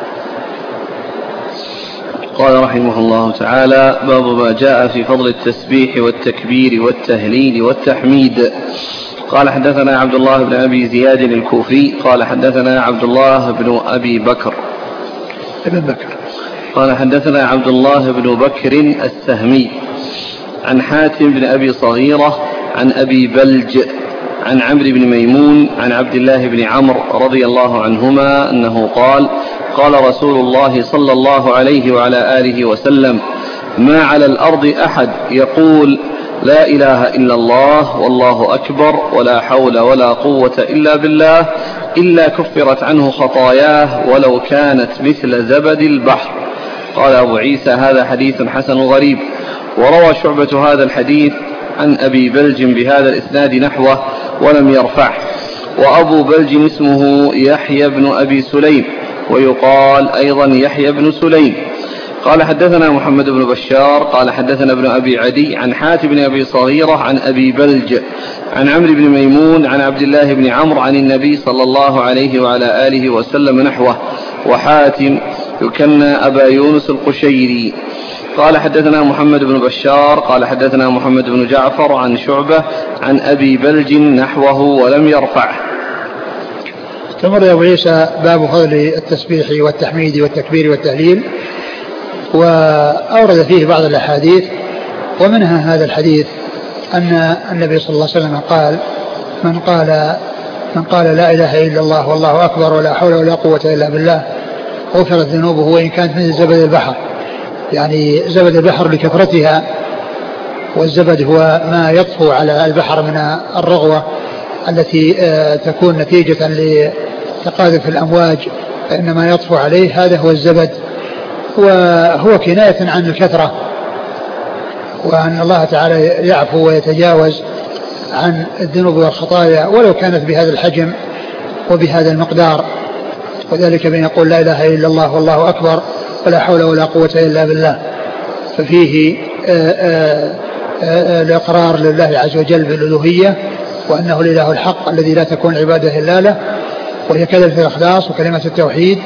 قال رحمه الله تعالى: باب ما جاء في فضل التسبيح والتكبير والتهليل والتحميد. قال حدثنا عبد الله بن أبي زياد الكوفي قال حدثنا عبد الله بن أبي بكر ابن بكر قال حدثنا عبد الله بن بكر السهمي عن حاتم بن أبي صغيرة عن أبي بلج عن عمرو بن ميمون عن عبد الله بن عمرو رضي الله عنهما أنه قال قال رسول الله صلى الله عليه وعلى آله وسلم ما على الأرض أحد يقول لا إله إلا الله والله أكبر ولا حول ولا قوة إلا بالله إلا كفرت عنه خطاياه ولو كانت مثل زبد البحر. قال أبو عيسى هذا حديث حسن غريب. وروى شعبة هذا الحديث عن أبي بلج بهذا الإسناد نحوه ولم يرفعه. وأبو بلج اسمه يحيى بن أبي سليم ويقال أيضا يحيى بن سليم. قال حدثنا محمد بن بشار قال حدثنا ابن أبي عدي عن حاتم بن أبي صغيرة عن أبي بلج عن عمرو بن ميمون عن عبد الله بن عمرو عن النبي صلى الله عليه وعلى آله وسلم نحوه. وحاتم يكنى أبا يونس القشيري. قال حدثنا محمد بن بشار قال حدثنا محمد بن جعفر عن شعبة عن أبي بلج نحوه ولم يرفعه. ثم أبو عيسى باب فضل التسبيح والتحميد والتكبير والتهليل، وأورد فيه بعض الأحاديث، ومنها هذا الحديث أن النبي صلى الله عليه وسلم قال من قال من قال لا إله إلا الله والله أكبر ولا حول ولا قوة إلا بالله غفرت ذنوبه وإن كانت مثل زبد البحر. يعني زبد البحر لكثرتها، والزبد هو ما يطفو على البحر من الرغوة التي تكون نتيجة لتقاذف الأمواج، فإنما يطفو عليه هذا هو الزبد، وهو كناية عن الكثرة، وأن الله تعالى يعفو ويتجاوز عن الذنوب والخطايا ولو كانت بهذا الحجم وبهذا المقدار. وذلك بأن يقول لا إله إلا الله والله أكبر ولا حول ولا قوة إلا بالله، ففيه آآ آآ الإقرار لله عز وجل بالألوهية وأنه الإله الحق الذي لا تكون عبادة إلا له، وهي كلمة الإخلاص وكلمة التوحيد،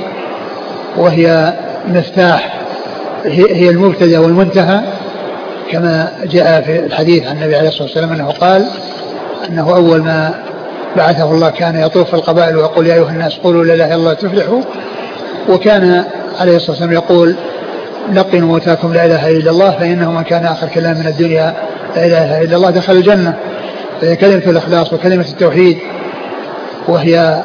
وهي مفتاح هي المبتدأ والمنتهى، كما جاء في الحديث عن النبي عليه الصلاة والسلام أنه قال أنه أول ما بعثه الله كان يطوف القبائل ويقول يا أيها الناس قولوا لا إله إلا الله تفلحوا، وكان عليه الصلاة والسلام يقول لقنوا موتاكم لا إله إلا الله فإنه من كان آخر كلام من الدنيا لا إله إلا الله دخل الجنة. فهي كلمة الإخلاص وكلمة التوحيد، وهي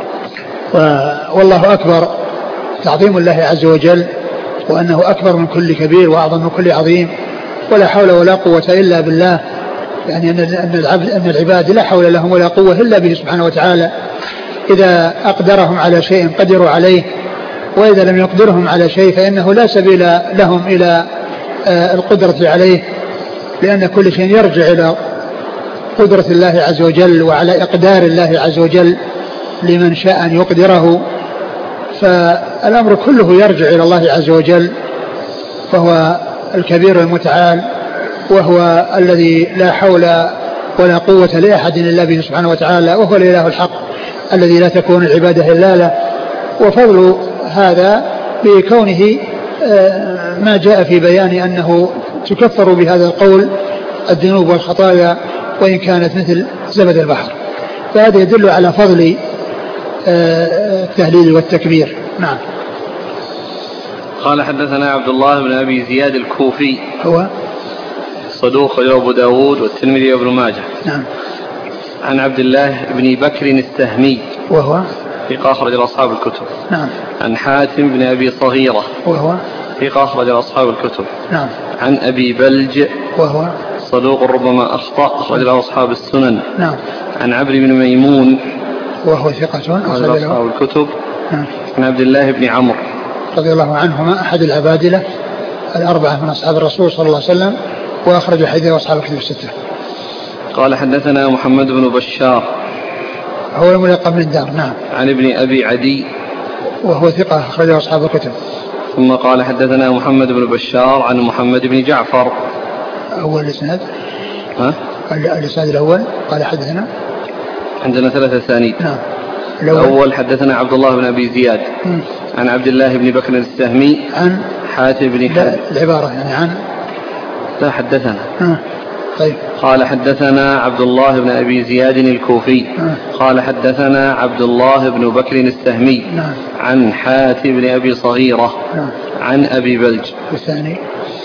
والله أكبر تعظيم الله عز وجل، وأنه أكبر من كل كبير وأعظم من كل عظيم، ولا حول ولا قوة إلا بالله، يعني أن العبد أن العباد لا حول لهم ولا قوة إلا به سبحانه وتعالى. إذا أقدرهم على شيء قدروا عليه، وإذا لم يقدرهم على شيء فإنه لا سبيل لهم إلى القدرة عليه، لأن كل شيء يرجع إلى قدرة الله عز وجل وعلى إقدار الله عز وجل لمن شاء أن يقدره. فالأمر كله يرجع إلى الله عز وجل، فهو الكبير المتعال، وهو الذي لا حول ولا قوة لأحد إلا به سبحانه وتعالى، وهو الإله الحق الذي لا تكون العبادة إلا له. وفضل هذا بكونه ما جاء في بيان أنه تكفر بهذا القول الذنوب والخطايا وإن كانت مثل زبد البحر، فهذا يدل على فضل التهليل والتكبير. نعم. قال حدثنا عبد الله بن أبي زياد الكوفي هو صدوق أبو داود والترمذي وابن ماجه. نعم. عن عبد الله بن بكر السهمي وهو ثقة أخرج أصحاب الكتب. نعم. عن حاتم بن أبي صغيرة وهو ثقة أخرج أصحاب الكتب. نعم. عن أبي بلج وهو صدوق ربما أخطأ أخرج له أصحاب السنن. نعم. عن عمرو بن ميمون وهو ثقة أخرج له أصحاب الكتب. نعم. عن عبد الله بن عمرو رضي الله عنهما أحد العبادلة الأربعة من أصحاب الرسول صلى الله عليه وسلم، وأخرج حديث أصحاب الكتب الستة. قال حدثنا محمد بن بشار هو الملقب من الدار. نعم. عن ابن أبي عدي وهو ثقة أخرج أصحاب الكتب. ثم قال حدثنا محمد بن بشار عن محمد بن جعفر. أول الإسناد ها؟ الإسناد الأول قال حدثنا عندنا ثلاثة أسانيد. نعم. الأول, الأول حدثنا عبد الله بن أبي زياد م. عن عبد الله بن بكر السهمي عن حاتم بن حاتم. العبارة يعني عن لا حدثنا. م. طيب. قال حدثنا عبد الله بن أبي زياد الكوفي. م. قال حدثنا عبد الله بن بكر السهمي. نعم. عن حاتم بن أبي صغيرة. نعم. عن أبي بلج. الثاني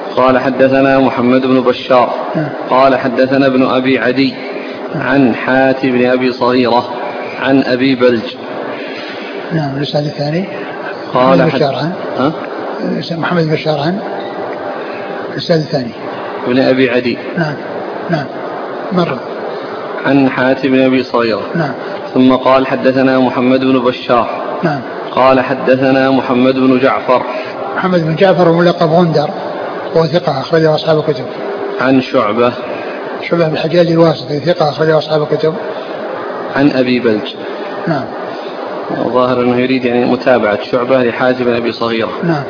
قال حدثنا محمد بن بشار قال حدثنا ابن أبي عدي عن حاتم بن أبي صغيرة عن أبي بلج. نعم. الإسناد الثاني قال محمد بشار عن ها؟ محمد بن بشار عن الإسناد الثاني ابن أبي عدي. نعم نعم مرة عن حاتم بن أبي صغيرة. نعم. ثم قال حدثنا محمد بن بشار. نعم. قال حدثنا محمد بن جعفر. محمد بن جعفر ملقب غندر وهو ثقة أخرجه أصحاب الكتب. عن شعبة. شعبة بن الحجاج الواسطي ثقة أخرجه أصحاب الكتب. عن أبي بلج. نعم. الظاهر أنه يريد يعني متابعة شعبة لحاتم بن أبي صغيرة. نعم.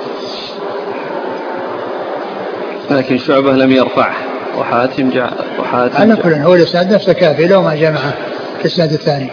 لكن شعبة لم يرفعه وحاتم جاء وحاتم على كل هو الإسناد نفسه كافي لو ما جمعه الإسناد الثاني.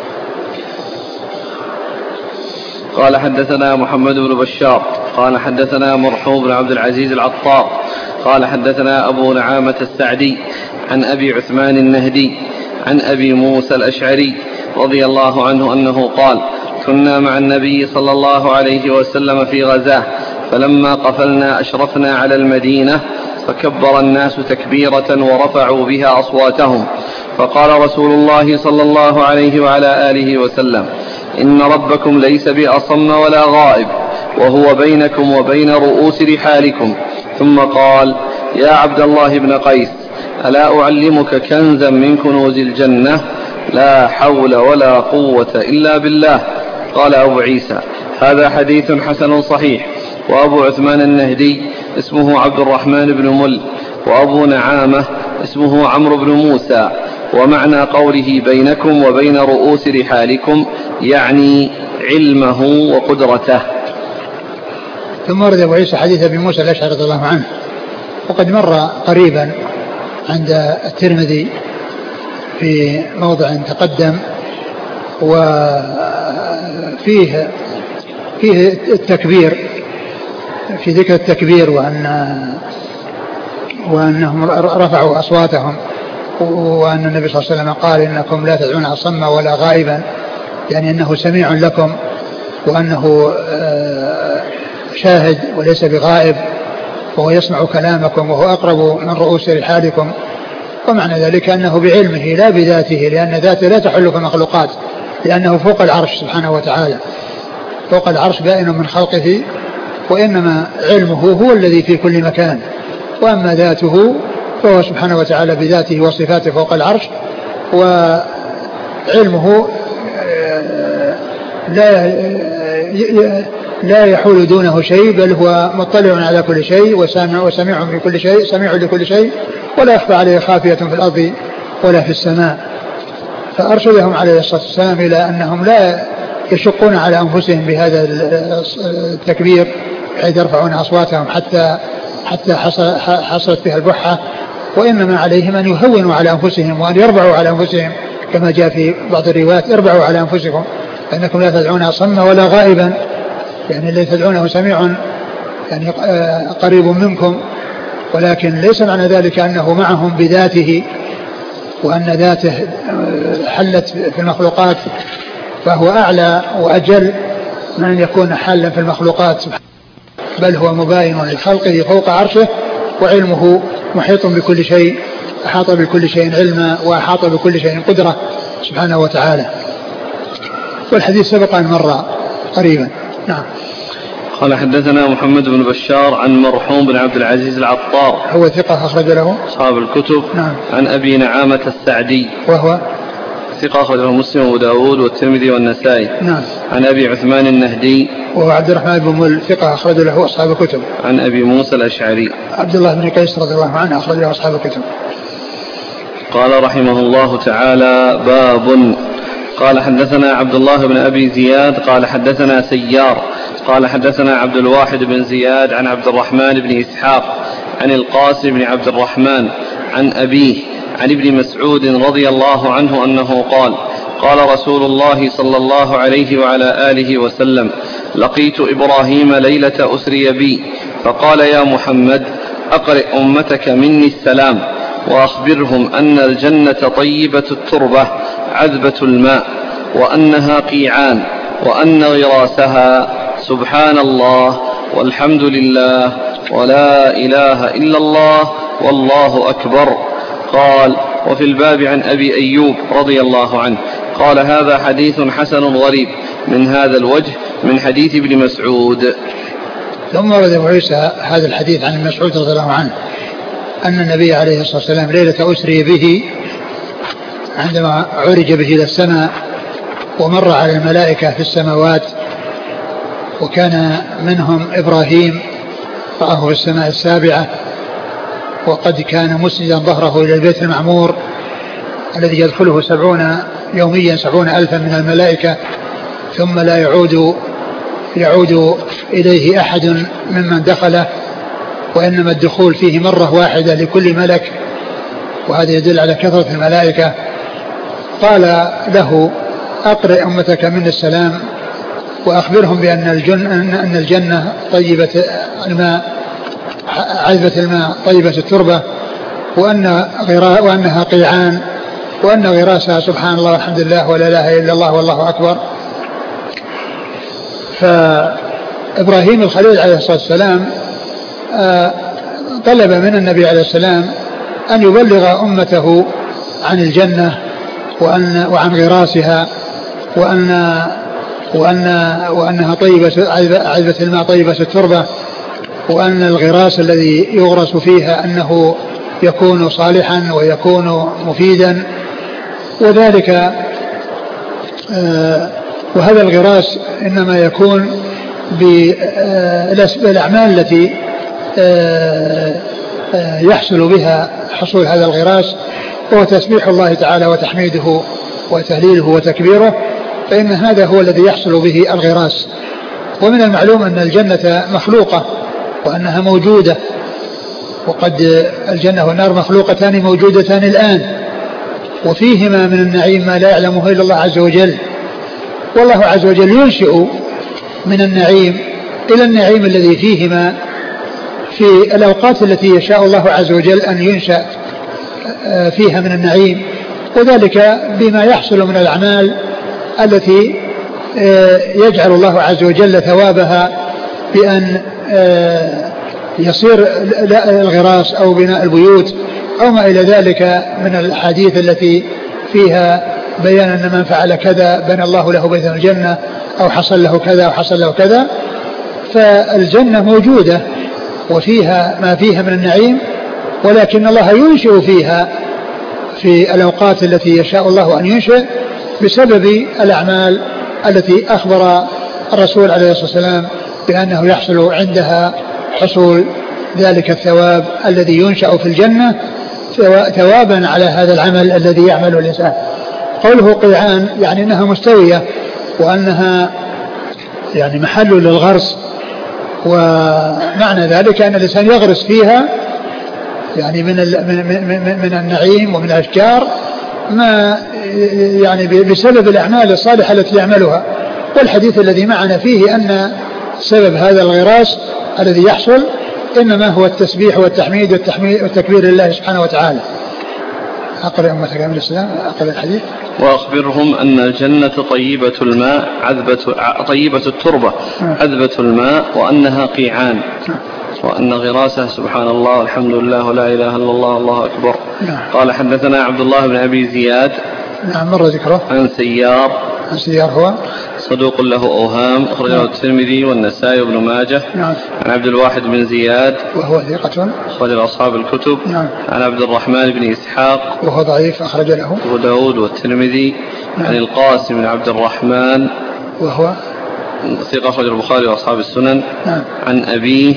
قال حدثنا محمد بن بشار قال حدثنا مرحوم بن عبد العزيز العطار قال حدثنا أبو نعامة السعدي عن أبي عثمان النهدي عن أبي موسى الأشعري رضي الله عنه أنه قال كنا مع النبي صلى الله عليه وسلم في غزاه فلما قفلنا أشرفنا على المدينة فكبر الناس تكبيرة ورفعوا بها أصواتهم فقال رسول الله صلى الله عليه وعلى آله وسلم إن ربكم ليس بأصم ولا غائب وهو بينكم وبين رؤوس رحالكم ثم قال يا عبد الله بن قيس ألا أعلمك كنزا من كنوز الجنة لا حول ولا قوة إلا بالله. قال أبو عيسى هذا حديث حسن صحيح. وأبو عثمان النهدي اسمه عبد الرحمن بن مل وأبو نعامة اسمه عمرو بن موسى. ومعنى قوله بينكم وبين رؤوس رحالكم يعني علمه وقدرته. ثم ورد أبو عيسى حديث أبي موسى الأشعري رضي الله عنه وقد مر قريبا عند الترمذي في موضع تقدم وفيه فيه التكبير في ذكر التكبير وأن وأنهم رفعوا أصواتهم وأن النبي صلى الله عليه وسلم قال إنكم لا تدعون أصم ولا غائبا يعني أنه سميع لكم وأنه شاهد وليس بغائب وهو يسمع كلامكم وهو أقرب من رؤوس رحالكم. ومعنى ذلك أنه بعلمه لا بذاته لأن ذاته لا تحل في المخلوقات لأنه فوق العرش سبحانه وتعالى فوق العرش بائن من خلقه وإنما علمه هو الذي في كل مكان وأما ذاته فهو سبحانه وتعالى بذاته وصفاته فوق العرش وعلمه لا لا يحول دونه شيء بل هو مطلع على كل شيء وسامع وسميع في كل شيء سميع لكل شيء ولا يخفى عليه خافية في الأرض ولا في السماء. فأرشدهم عليه الصلاة والسلام إلى أنهم لا يشقون على أنفسهم بهذا التكبير حيث يرفعون أصواتهم حتى حتى حصلت بها البحة وإنما عليهم أن يهونوا على أنفسهم وأن يربعوا على أنفسهم كما جاء في بعض الروايات اربعوا على أنفسكم فإنكم لا تدعون أصم ولا غائبا يعني الذي تدعونه سميع يعني قريب منكم ولكن ليس معنى ذلك أنه معهم بذاته وأن ذاته حلت في المخلوقات فهو أعلى وأجل من أن يكون حالا في المخلوقات بل هو مباين لخلقه فوق عرشه وعلمه محيط بكل شيء أحاط بكل شيء علما وأحاط بكل شيء قدرة سبحانه وتعالى. والحديث سبق أن مر قريبا. نعم. قال حدثنا محمد بن بشار عن مرحوم بن عبد العزيز العطار هو ثقة أخرج له أصحاب الكتب. نعم. عن أبي نعامة السعدي وهو ثقة أخرج له مسلم وداود والترمذي والنسائي. نعم. عن أبي عثمان النهدي وهو عبد الرحمن بن مل ثقة أخرج له أصحاب الكتب. عن أبي موسى الأشعري عبد الله بن قيس رضي الله عنه أخرج له أصحاب الكتب. قال رحمه الله تعالى باب. قال حدثنا عبد الله بن أبي زياد قال حدثنا سيار قال حدثنا عبد الواحد بن زياد عن عبد الرحمن بن إسحاق عن القاسم بن عبد الرحمن عن أبيه عن ابن مسعود رضي الله عنه أنه قال قال رسول الله صلى الله عليه وعلى آله وسلم لقيت إبراهيم ليلة أسري بي فقال يا محمد أقرئ أمتك مني السلام وأخبرهم أن الجنة طيبة التربة عذبة الماء وأنها قيعان وأن غراسها سبحان الله والحمد لله ولا إله إلا الله والله أكبر. قال: وفي الباب عن أبي أيوب رضي الله عنه قال: هذا حديث حسن غريب من هذا الوجه من حديث ابن مسعود. ثم ورد أبو عيسى هذا الحديث عن مسعود رضي الله عنه أن النبي عليه الصلاة والسلام ليلة أسري به عندما عرج به إلى السماء ومر على الملائكة في السماوات، وكان منهم إبراهيم رآه في السماء السابعة، وقد كان مسندا ظهره إلى البيت المعمور الذي يدخله سبعون يوميا سبعون ألفا من الملائكة ثم لا يعود يعود إليه أحد ممن دخله، وإنما الدخول فيه مرة واحدة لكل ملك، وهذا يدل على كثرة الملائكة. قال له: أقرئ أمتك من السلام وأخبرهم بأن الجنة, أن الجنة طيبة الماء عذبة الماء طيبة التربة، وأن غراء وأنها قيعان، وأن غراسها سبحان الله والحمد لله ولا إله إلا الله والله أكبر. فإبراهيم الخليل عليه الصلاة والسلام طلب من النبي عليه السلام أن يبلغ أمته عن الجنة وأن وعن غراسها، وأن وأن وأنها طيبة عذبة الماء طيبة التربة، وأن الغراس الذي يغرس فيها أنه يكون صالحا ويكون مفيدا، وذلك وهذا الغراس إنما يكون بالأعمال التي يحصل بها حصول هذا الغراس، وهو تسبيح الله تعالى وتحميده وتهليله وتكبيره، فإن هذا هو الذي يحصل به الغراس. ومن المعلوم أن الجنة مخلوقة وأنها موجودة، وقد الجنة والنار مخلوقتان موجودتان الآن، وفيهما من النعيم ما لا يعلمه إلا الله عز وجل، والله عز وجل ينشئ من النعيم إلى النعيم الذي فيهما في الأوقات التي يشاء الله عز وجل أن ينشأ فيها من النعيم، وذلك بما يحصل من الأعمال التي يجعل الله عز وجل ثوابها بأن يصير الغراس أو بناء البيوت أو ما إلى ذلك من الحديث التي فيها بيان أن من فعل كذا بنى الله له بيتا الجنة، أو حصل له كذا أو حصل له كذا. فالجنة موجودة وفيها ما فيها من النعيم، ولكن الله ينشئ فيها في الأوقات التي يشاء الله أن ينشئ بسبب الأعمال التي أخبر الرسول عليه الصلاة والسلام بأنه يحصل عندها حصول ذلك الثواب الذي ينشأ في الجنة ثوابا على هذا العمل الذي يعمله الإنسان. قوله قيعان يعني أنها مستوية، وأنها يعني محل للغرس، ومعنى ذلك أن الإنسان يغرس فيها يعني من من من النعيم ومن الأشجار ما يعني بسبب الأعمال الصالحة التي يعملها. والحديث الذي معنا فيه أن سبب هذا الغراس الذي يحصل إنما هو التسبيح والتحميد والتحميد والتكبير لله سبحانه وتعالى. أقرأ أمتك من الإسلام أقرأ الحديث. وأخبرهم أن الجنة طيبة الماء عذبة طيبة التربة عذبة الماء، وأنها قيعان، وأن غراسه سبحان الله والحمد لله ولا إله إلا الله الله أكبر. قال: حدثنا عبد الله بن أبي زياد. نعم مر ذكره. عن سيار. عن سيار هو صدوق له أوهام، أخرجه الترمذي والنسائي وابن ماجه. نعم. عن عبد الواحد بن زياد وهو ثقة أخرج أصحاب الكتب. نعم. عن عبد الرحمن بن إسحاق وهو ضعيف أخرج له أبو داود والترمذي. نعم. عن القاسم بن عبد الرحمن وهو ثقة أخرج البخاري وأصحاب السنن. نعم. عن أبيه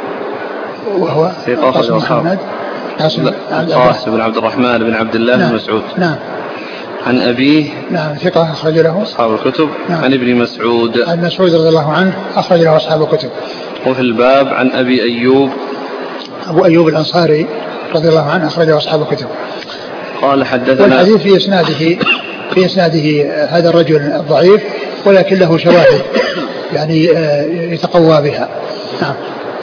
وهو ثقة أخرج أصحاب القاسم بن عبد الرحمن بن عبد الله بن مسعود. نعم. عن أبيه نعم ثقة أخرج له أصحاب الكتب. نعم. عن ابن مسعود عن مسعود رضي الله عنه أخرج له أصحاب الكتب. وفي الباب عن أبي أيوب أبو أيوب الأنصاري رضي الله عنه أخرج له أصحاب الكتب. قال: حدثنا. والحديث في إسناده في إسناده هذا الرجل الضعيف، ولكن له شواهد يعني يتقوى بها. نعم.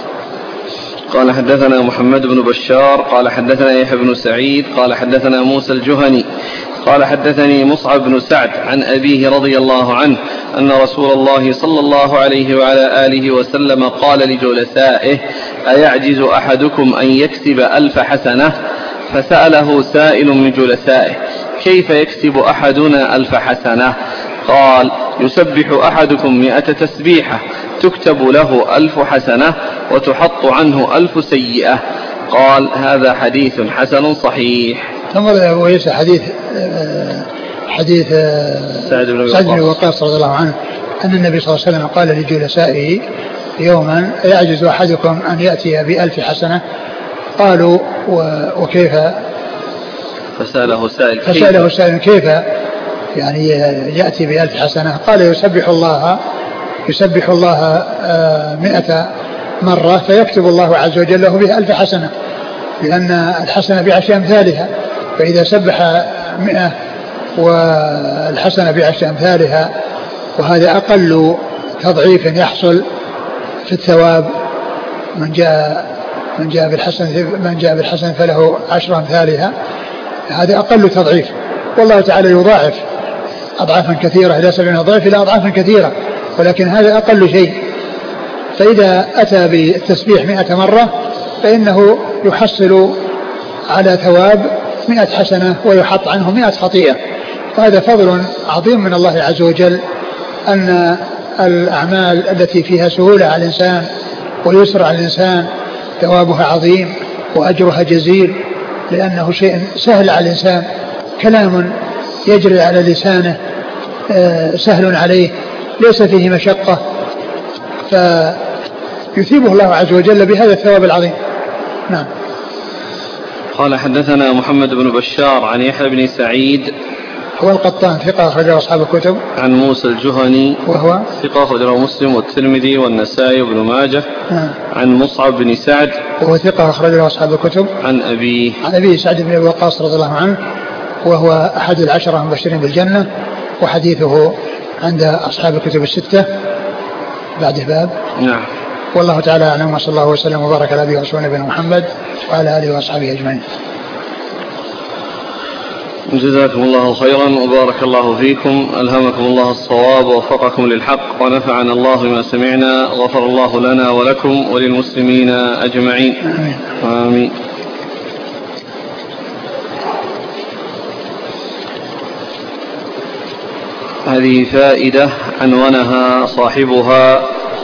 قال: حدثنا محمد بن بشار قال حدثنا يحيى بن سعيد قال حدثنا موسى الجهني قال حدثني مصعب بن سعد عن أبيه رضي الله عنه أن رسول الله صلى الله عليه وعلى آله وسلم قال لجلسائه: أيعجز أحدكم أن يكسب ألف حسنة؟ فسأله سائل من جلسائه: كيف يكسب أحدنا ألف حسنة؟ قال: يسبح أحدكم مئة تسبيحة تكتب له ألف حسنة وتحط عنه ألف سيئة. قال: هذا حديث حسن صحيح. ثم ويس حديث حديث سعد بن وقاص رضي الله عنه أن النبي صلى الله عليه وسلم قال لجلسائه يوما: يعجز أحدكم أن يأتي بألف حسنة؟ قالوا: وكيف؟ فسأله سائل فسأله سائل كيف يعني يأتي بألف حسنة؟ قال: يسبح الله يسبح الله مئة مرة فيكتب الله عز وجل له بها ألف حسنة، لأن الحسنة بعشر أمثالها، فإذا سبح مئة والحسنة بعشر أمثالها، وهذا أقل تضعيف يحصل في الثواب. من جاء من جاء بالحسنة من جاء بالحسنة فله عشر أمثالها، هذا أقل تضعيف، والله تعالى يضاعف أضعافا كثيرة إلى سبعين ضعف إلى أضعافا كثيرة، ولكن هذا أقل شيء. فإذا أتى بالتسبيح مئة مرة فإنه يحصل على ثواب مئة حسنة ويحط عنه مئة خطيئة، وهذا فضل عظيم من الله عز وجل، أن الأعمال التي فيها سهولة على الإنسان ويسر على الإنسان ثوابها عظيم وأجرها جزيل، لأنه شيء سهل على الإنسان، كلام يجري على لسانه سهل عليه ليس فيه مشقة، فيثيبه الله عز وجل بهذا الثواب العظيم. نعم. قال: حدثنا محمد بن بشار عن يحيى بن سعيد هو القطان ثقة أخرجه أصحاب الكتب. عن موسى الجهني وهو ثقة أخرجه مسلم والترمذي والنسائي وابن ماجه. نعم. عن مصعب بن سعد وهو ثقة أخرجه أصحاب الكتب. عن أبيه عن أبيه سعد بن وقاص رضي الله عنه، وهو أحد العشرة المبشرين بالجنة، وحديثه عند أصحاب الكتب الستة بعد باب. نعم. والله تعالى أعلم، وصلى الله وسلم وبارك على نبينا ورسولنا نبينا محمد وعلى آله وأصحابه أجمعين. جزاكم الله خيرا وبارك الله فيكم، ألهمكم الله الصواب ووفقكم للحق، ونفعنا الله بما سمعنا، غفر الله لنا ولكم وللمسلمين أجمعين. آمين. آمين. هذه فائدة عنونها صاحبها: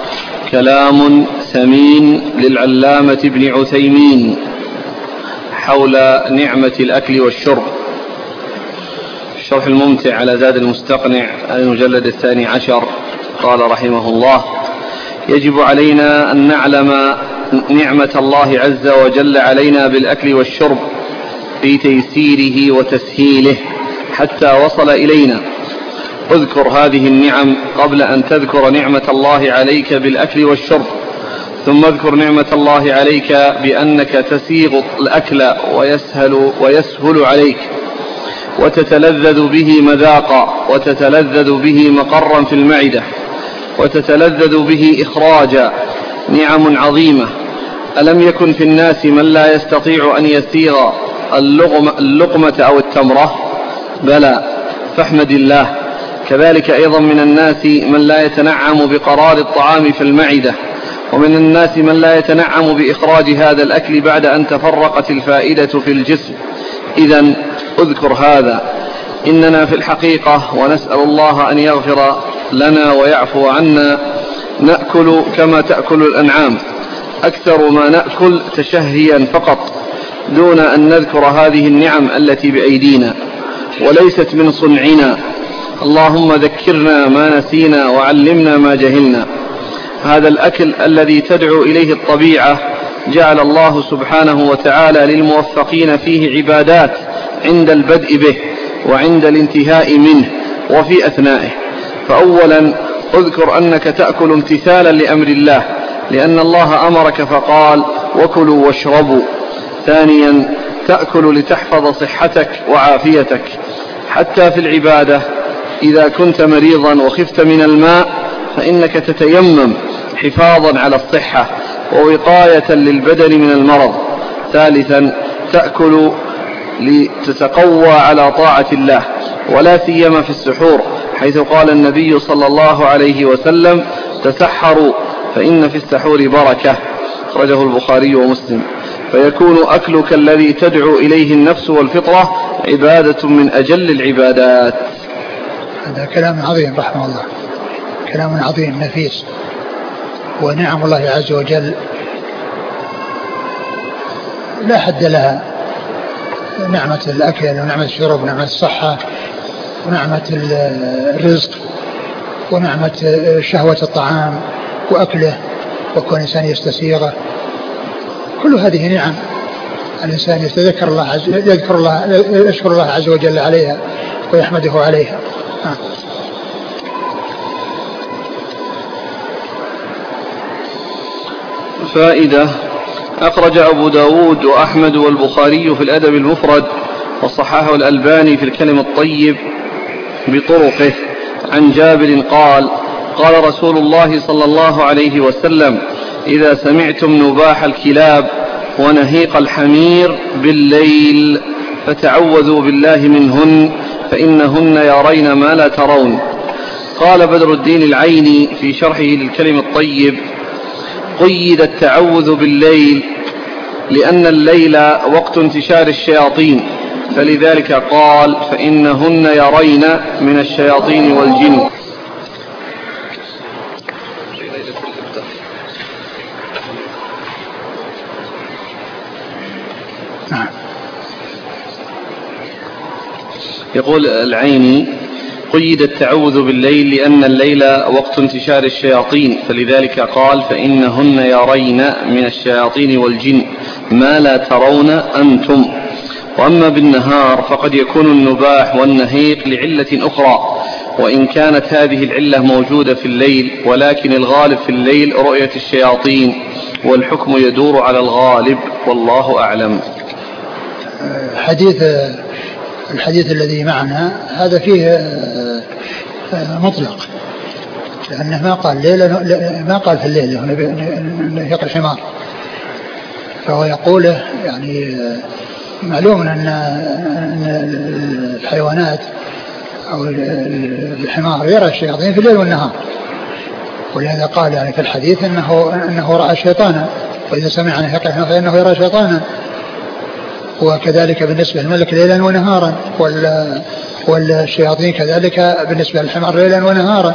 كلام ثمين للعلامة ابن عثيمين حول نعمة الأكل والشرب. الشرح الممتع على زاد المستقنع المجلد الثاني عشر. قال رحمه الله: يجب علينا أن نعلم نعمة الله عز وجل علينا بالأكل والشرب في تيسيره وتسهيله حتى وصل إلينا. اذكر هذه النعم قبل أن تذكر نعمة الله عليك بالأكل والشرب، ثم اذكر نعمة الله عليك بأنك تسيغ الأكل ويسهل, ويسهل عليك وتتلذذ به مذاقا، وتتلذذ به مقرا في المعدة، وتتلذذ به إخراجا. نعم عظيمة. ألم يكن في الناس من لا يستطيع أن يسيغ اللقمة أو التمرة؟ بلى، فاحمد الله. كذلك أيضا من الناس من لا يتنعم بقرار الطعام في المعدة، ومن الناس من لا يتنعم بإخراج هذا الأكل بعد أن تفرقت الفائدة في الجسم. إذن اذكر هذا. إننا في الحقيقة، ونسأل الله أن يغفر لنا ويعفو عنا، نأكل كما تأكل الأنعام، أكثر ما نأكل تشهيا فقط، دون أن نذكر هذه النعم التي بأيدينا وليست من صنعنا. اللهم ذكرنا ما نسينا وعلمنا ما جهلنا. هذا الأكل الذي تدعو إليه الطبيعة جعل الله سبحانه وتعالى للموفقين فيه عبادات عند البدء به وعند الانتهاء منه وفي أثنائه. فأولا اذكر أنك تأكل امتثالا لأمر الله، لأن الله أمرك فقال: وكلوا واشربوا. ثانيا تأكل لتحفظ صحتك وعافيتك، حتى في العبادة إذا كنت مريضا وخفت من الماء فإنك تتيمم حفاظا على الصحة ووقاية للبدن من المرض. ثالثا تأكل لتتقوى على طاعة الله، ولا سيما في السحور، حيث قال النبي صلى الله عليه وسلم: تسحروا فإن في السحور بركة. أخرجه البخاري ومسلم. فيكون أكلك الذي تدعو إليه النفس والفطرة عبادة من أجل العبادات. هذا كلام عظيم رحمه الله، كلام عظيم نفيس. ونعم الله عز وجل لا حد لها، نعمة الأكل ونعمة الشرب ونعمة الصحة ونعمة الرزق ونعمة شهوة الطعام وأكله وكون الإنسان يستسيغه، كل هذه نعم الإنسان يتذكر الله عز يذكر الله يشكر الله عز وجل عليها ويحمده عليها. آه. فائدة: أخرج أبو داود وأحمد والبخاري في الأدب المفرد وصححه الألباني في الكلم الطيب بطرقه عن جابر قال: قال رسول الله صلى الله عليه وسلم: إذا سمعتم نباح الكلاب ونهيق الحمير بالليل فتعوذوا بالله منهن فإنهن يرين ما لا ترون. قال بدر الدين العيني في شرحه للكلم الطيب: قيد التعوذ بالليل لأن الليل وقت انتشار الشياطين، فلذلك قال: فإنهن يرين من الشياطين والجن. يقول العيني: قيد التعوذ بالليل لأن الليل وقت انتشار الشياطين، فلذلك قال: فإنهن يرين من الشياطين والجن ما لا ترون أنتم. وأما بالنهار فقد يكون النباح والنهيق لعلة أخرى، وإن كانت هذه العلة موجودة في الليل، ولكن الغالب في الليل رؤية الشياطين، والحكم يدور على الغالب، والله أعلم. حديث الحديث الذي معنا هذا فيه مطلق، لأنه ما قال ليلا ما قال في الليل نهيق الحمار، فهو يقوله يعني معلوم أن الحيوانات أو الحمار يرى الشياطين في الليل والنهار، ولهذا قال يعني في الحديث أنه أنه رأى شيطانا، وإذا سمع نهيق الحمار فإنه يرى شيطانا. وكذلك بالنسبة للملك ليلا ونهارا، والشياطين كذلك بالنسبة للحمار ليلا ونهارا.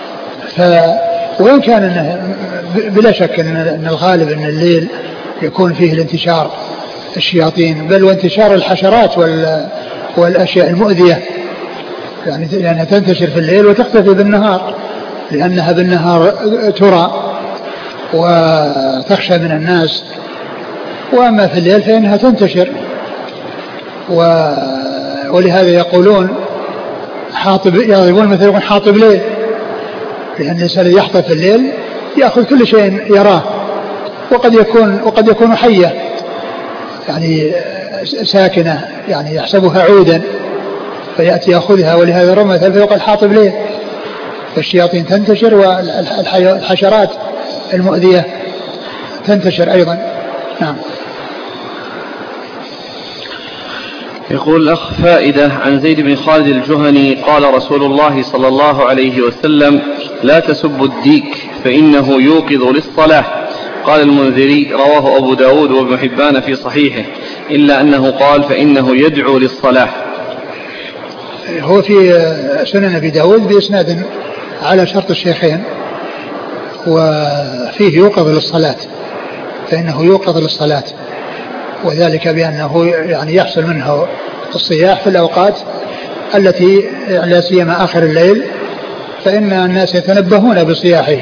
وإن كان بلا شك أن الغالب أن الليل يكون فيه الانتشار الشياطين، بل وانتشار الحشرات والأشياء المؤذية، يعني لأنها تنتشر في الليل وتختفي بالنهار، لأنها بالنهار ترى وتخشى من الناس، وأما في الليل فإنها تنتشر. ولهذا يقولون حاطب، يضربون مثل يقول حاطب ليل، لأن الإنسان الذي يحطب في الليل يأخذ كل شيء يراه، وقد يكون وقد يكون حية يعني ساكنة، يعني يحسبها عودا فيأتي يأخذها، ولهذا رمى مثل فيقول حاطب ليل. فالشياطين تنتشر والحشرات المؤذية تنتشر أيضا. نعم. يقول الأخ: فائدة عن زيد بن خالد الجهني قال رسول الله صلى الله عليه وسلم: لا تسبوا الديك فإنه يوقظ للصلاة. قال المنذري: رواه أبو داود وابن حبان في صحيحه، إلا أنه قال: فإنه يدعو للصلاة. هو في سنن أبي داود بإسناد على شرط الشيخين، وفيه يوقظ للصلاة، فإنه يوقظ للصلاة، وذلك بأنه يعني يحصل منه الصياح في الأوقات التي لا سيما آخر الليل، فإن الناس يتنبهون بصياحه،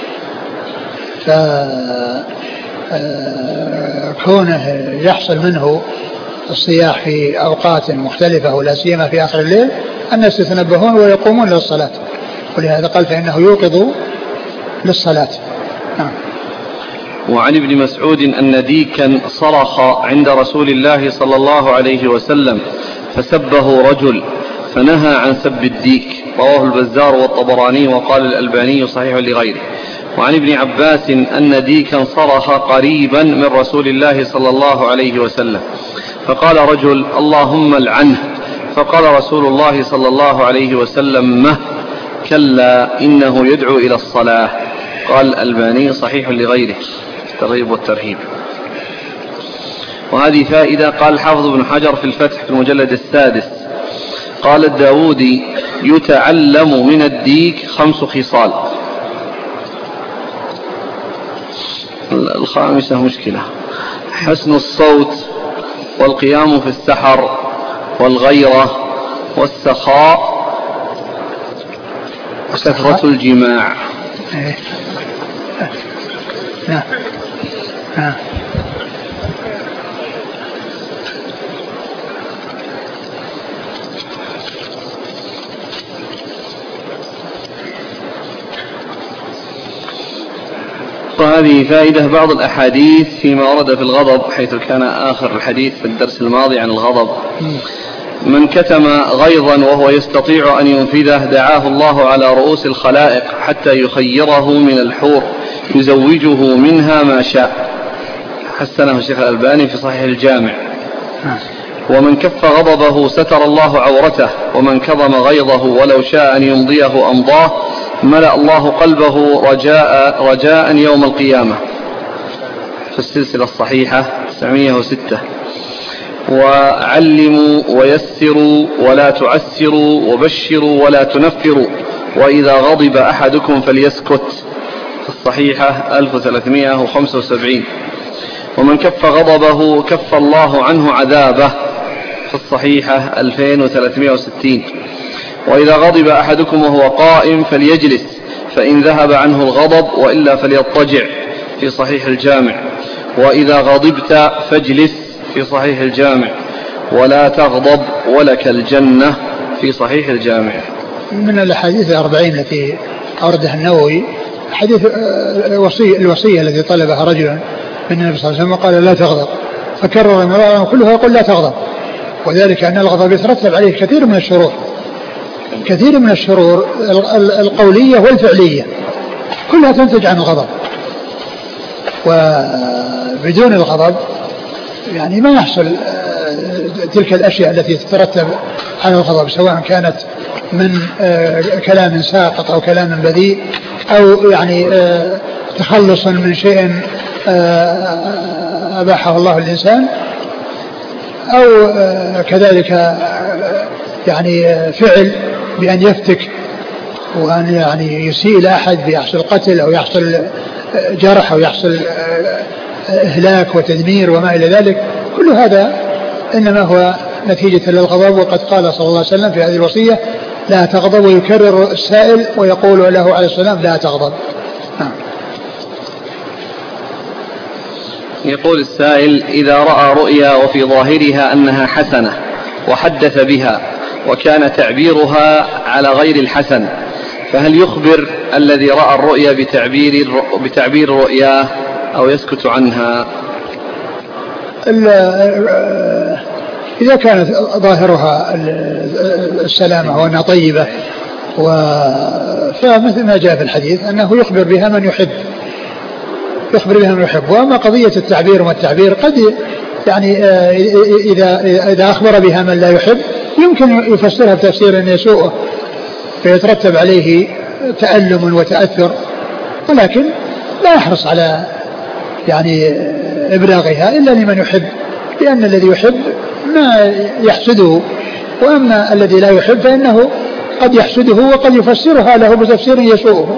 فكونه يحصل منه الصياح في أوقات مختلفة ولا سيما في آخر الليل الناس يتنبهون ويقومون للصلاة، ولهذا قال: فإنه يوقظ للصلاة. نعم. وعن ابن مسعود أن ديكا صرخ عند رسول الله صلى الله عليه وسلم فسبه رجل فنهى عن سب الديك، رواه البزار والطبراني، وقال الألباني صحيح لغيره. وعن ابن عباس أن ديكا صرخ قريبا من رسول الله صلى الله عليه وسلم فقال رجل: اللهم العنه، فقال رسول الله صلى الله عليه وسلم: مه، كلا إنه يدعو إلى الصلاة. قال الألباني صحيح لغيره. الترغيب والترهيب. وهذه فائدة. قال الحافظ ابن حجر في الفتح في المجلد السادس: قال الداودي: يتعلم من الديك خمس خصال. الخامسة مشكلة: حسن الصوت، والقيام في السحر، والغيرة، والسخاء، وكثرة الجماع. وهذه فائدة. بعض الأحاديث فيما ورد في الغضب، حيث كان آخر الحديث في الدرس الماضي عن الغضب: من كتم غيظا وهو يستطيع أن ينفذه دعاه الله على رؤوس الخلائق حتى يخيره من الحور يزوجه منها ما شاء. حسنه الشيخ الألباني في صحيح الجامع. ومن كف غضبه ستر الله عورته، ومن كظم غيظه ولو شاء أن يمضيه أمضاه ملأ الله قلبه رجاء, رجاء يوم القيامة، في السلسلة الصحيحة تسعمائة وستة. وعلموا ويسروا ولا تعسروا، وبشروا ولا تنفروا، وإذا غضب أحدكم فليسكت، في الصحيحة ألف وثلاثمائة وخمسة وسبعين. ومن كف غضبه كف الله عنه عذابه، في الصحيحة ألفين وثلاثمائة وستين. وإذا غضب أحدكم وهو قائم فليجلس، فإن ذهب عنه الغضب، وإلا فليضطجع، في صحيح الجامع. وإذا غضبت فاجلس، في صحيح الجامع. ولا تغضب ولك الجنة، في صحيح الجامع. من الأحاديث الأربعين التي أوردها النووي حديث الوصية, الوصية التي طلبها رجل من النبي صلى الله عليه وسلم وقال لا تغضب، فكرر المرأة كلها يقول لا تغضب، وذلك أن الغضب يترتب عليه كثير من الشرور، كثير من الشرور القولية والفعلية كلها تنتج عن الغضب، وبدون الغضب يعني ما يحصل تلك الأشياء التي تترتب على الغضب، سواء كانت من كلام ساقط أو كلام بذيء، أو يعني تخلص من شيء أباحه الله الإنسان، أو كذلك يعني فعل بأن يفتك وأن يعني يسيء إلى أحد بيحصل قتل أو يحصل جرح أو يحصل إهلاك وتدمير وما إلى ذلك. كل هذا إنما هو نتيجة للغضب. وقد قال صلى الله عليه وسلم في هذه الوصية لا تغضب، ويكرر السائل ويقول له عليه السلام لا تغضب. يقول السائل: إذا رأى رؤيا وفي ظاهرها أنها حسنة وحدث بها وكان تعبيرها على غير الحسن، فهل يخبر الذي رأى الرؤيا بتعبير, بتعبير رؤياه أو يسكت عنها؟ إذا كانت ظاهرها السلامة وأنها طيبة، فمثل ما جاء في الحديث أنه يخبر بها من يحب، يخبر بها من يحب. وأما قضية التعبير والتعبير قد يعني إذا, إذا أخبر بها من لا يحب يمكن يفسرها بتفسير يسوءه فيترتب عليه تألم وتأثر، ولكن لا يحرص على يعني إبلاغها إلا لمن يحب، لأن الذي يحب ما يحسده، وأما الذي لا يحب فإنه قد يحسده وقد يفسرها له بتفسير يسوءه.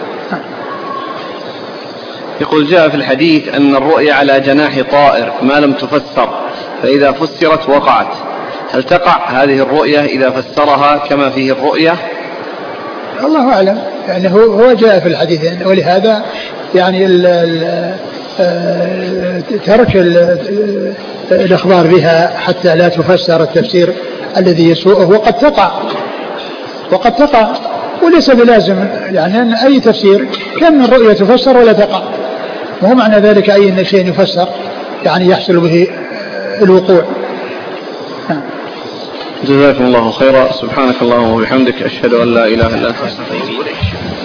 يقول: جاء في الحديث أن الرؤيا على جناح طائر ما لم تفسر، فإذا فسرت وقعت، هل تقع هذه الرؤيا إذا فسرها كما فيه الرؤيا؟ الله أعلم، يعني هو جاء في الحديث، ولهذا يعني ال ال ترك ال الإخبار بها حتى لا تفسر التفسير الذي يسوءه، وقد تقع وقد تقع وليس بلازم يعني أن أي تفسير كم من رؤية تفسر ولا تقع، وهو معنى ذلك أي شيء يفسر يعني يحصل به الوقوع. جزاكم الله خيرا. سبحانك اللهم وبحمدك، أشهد أن لا إله إلا أنت.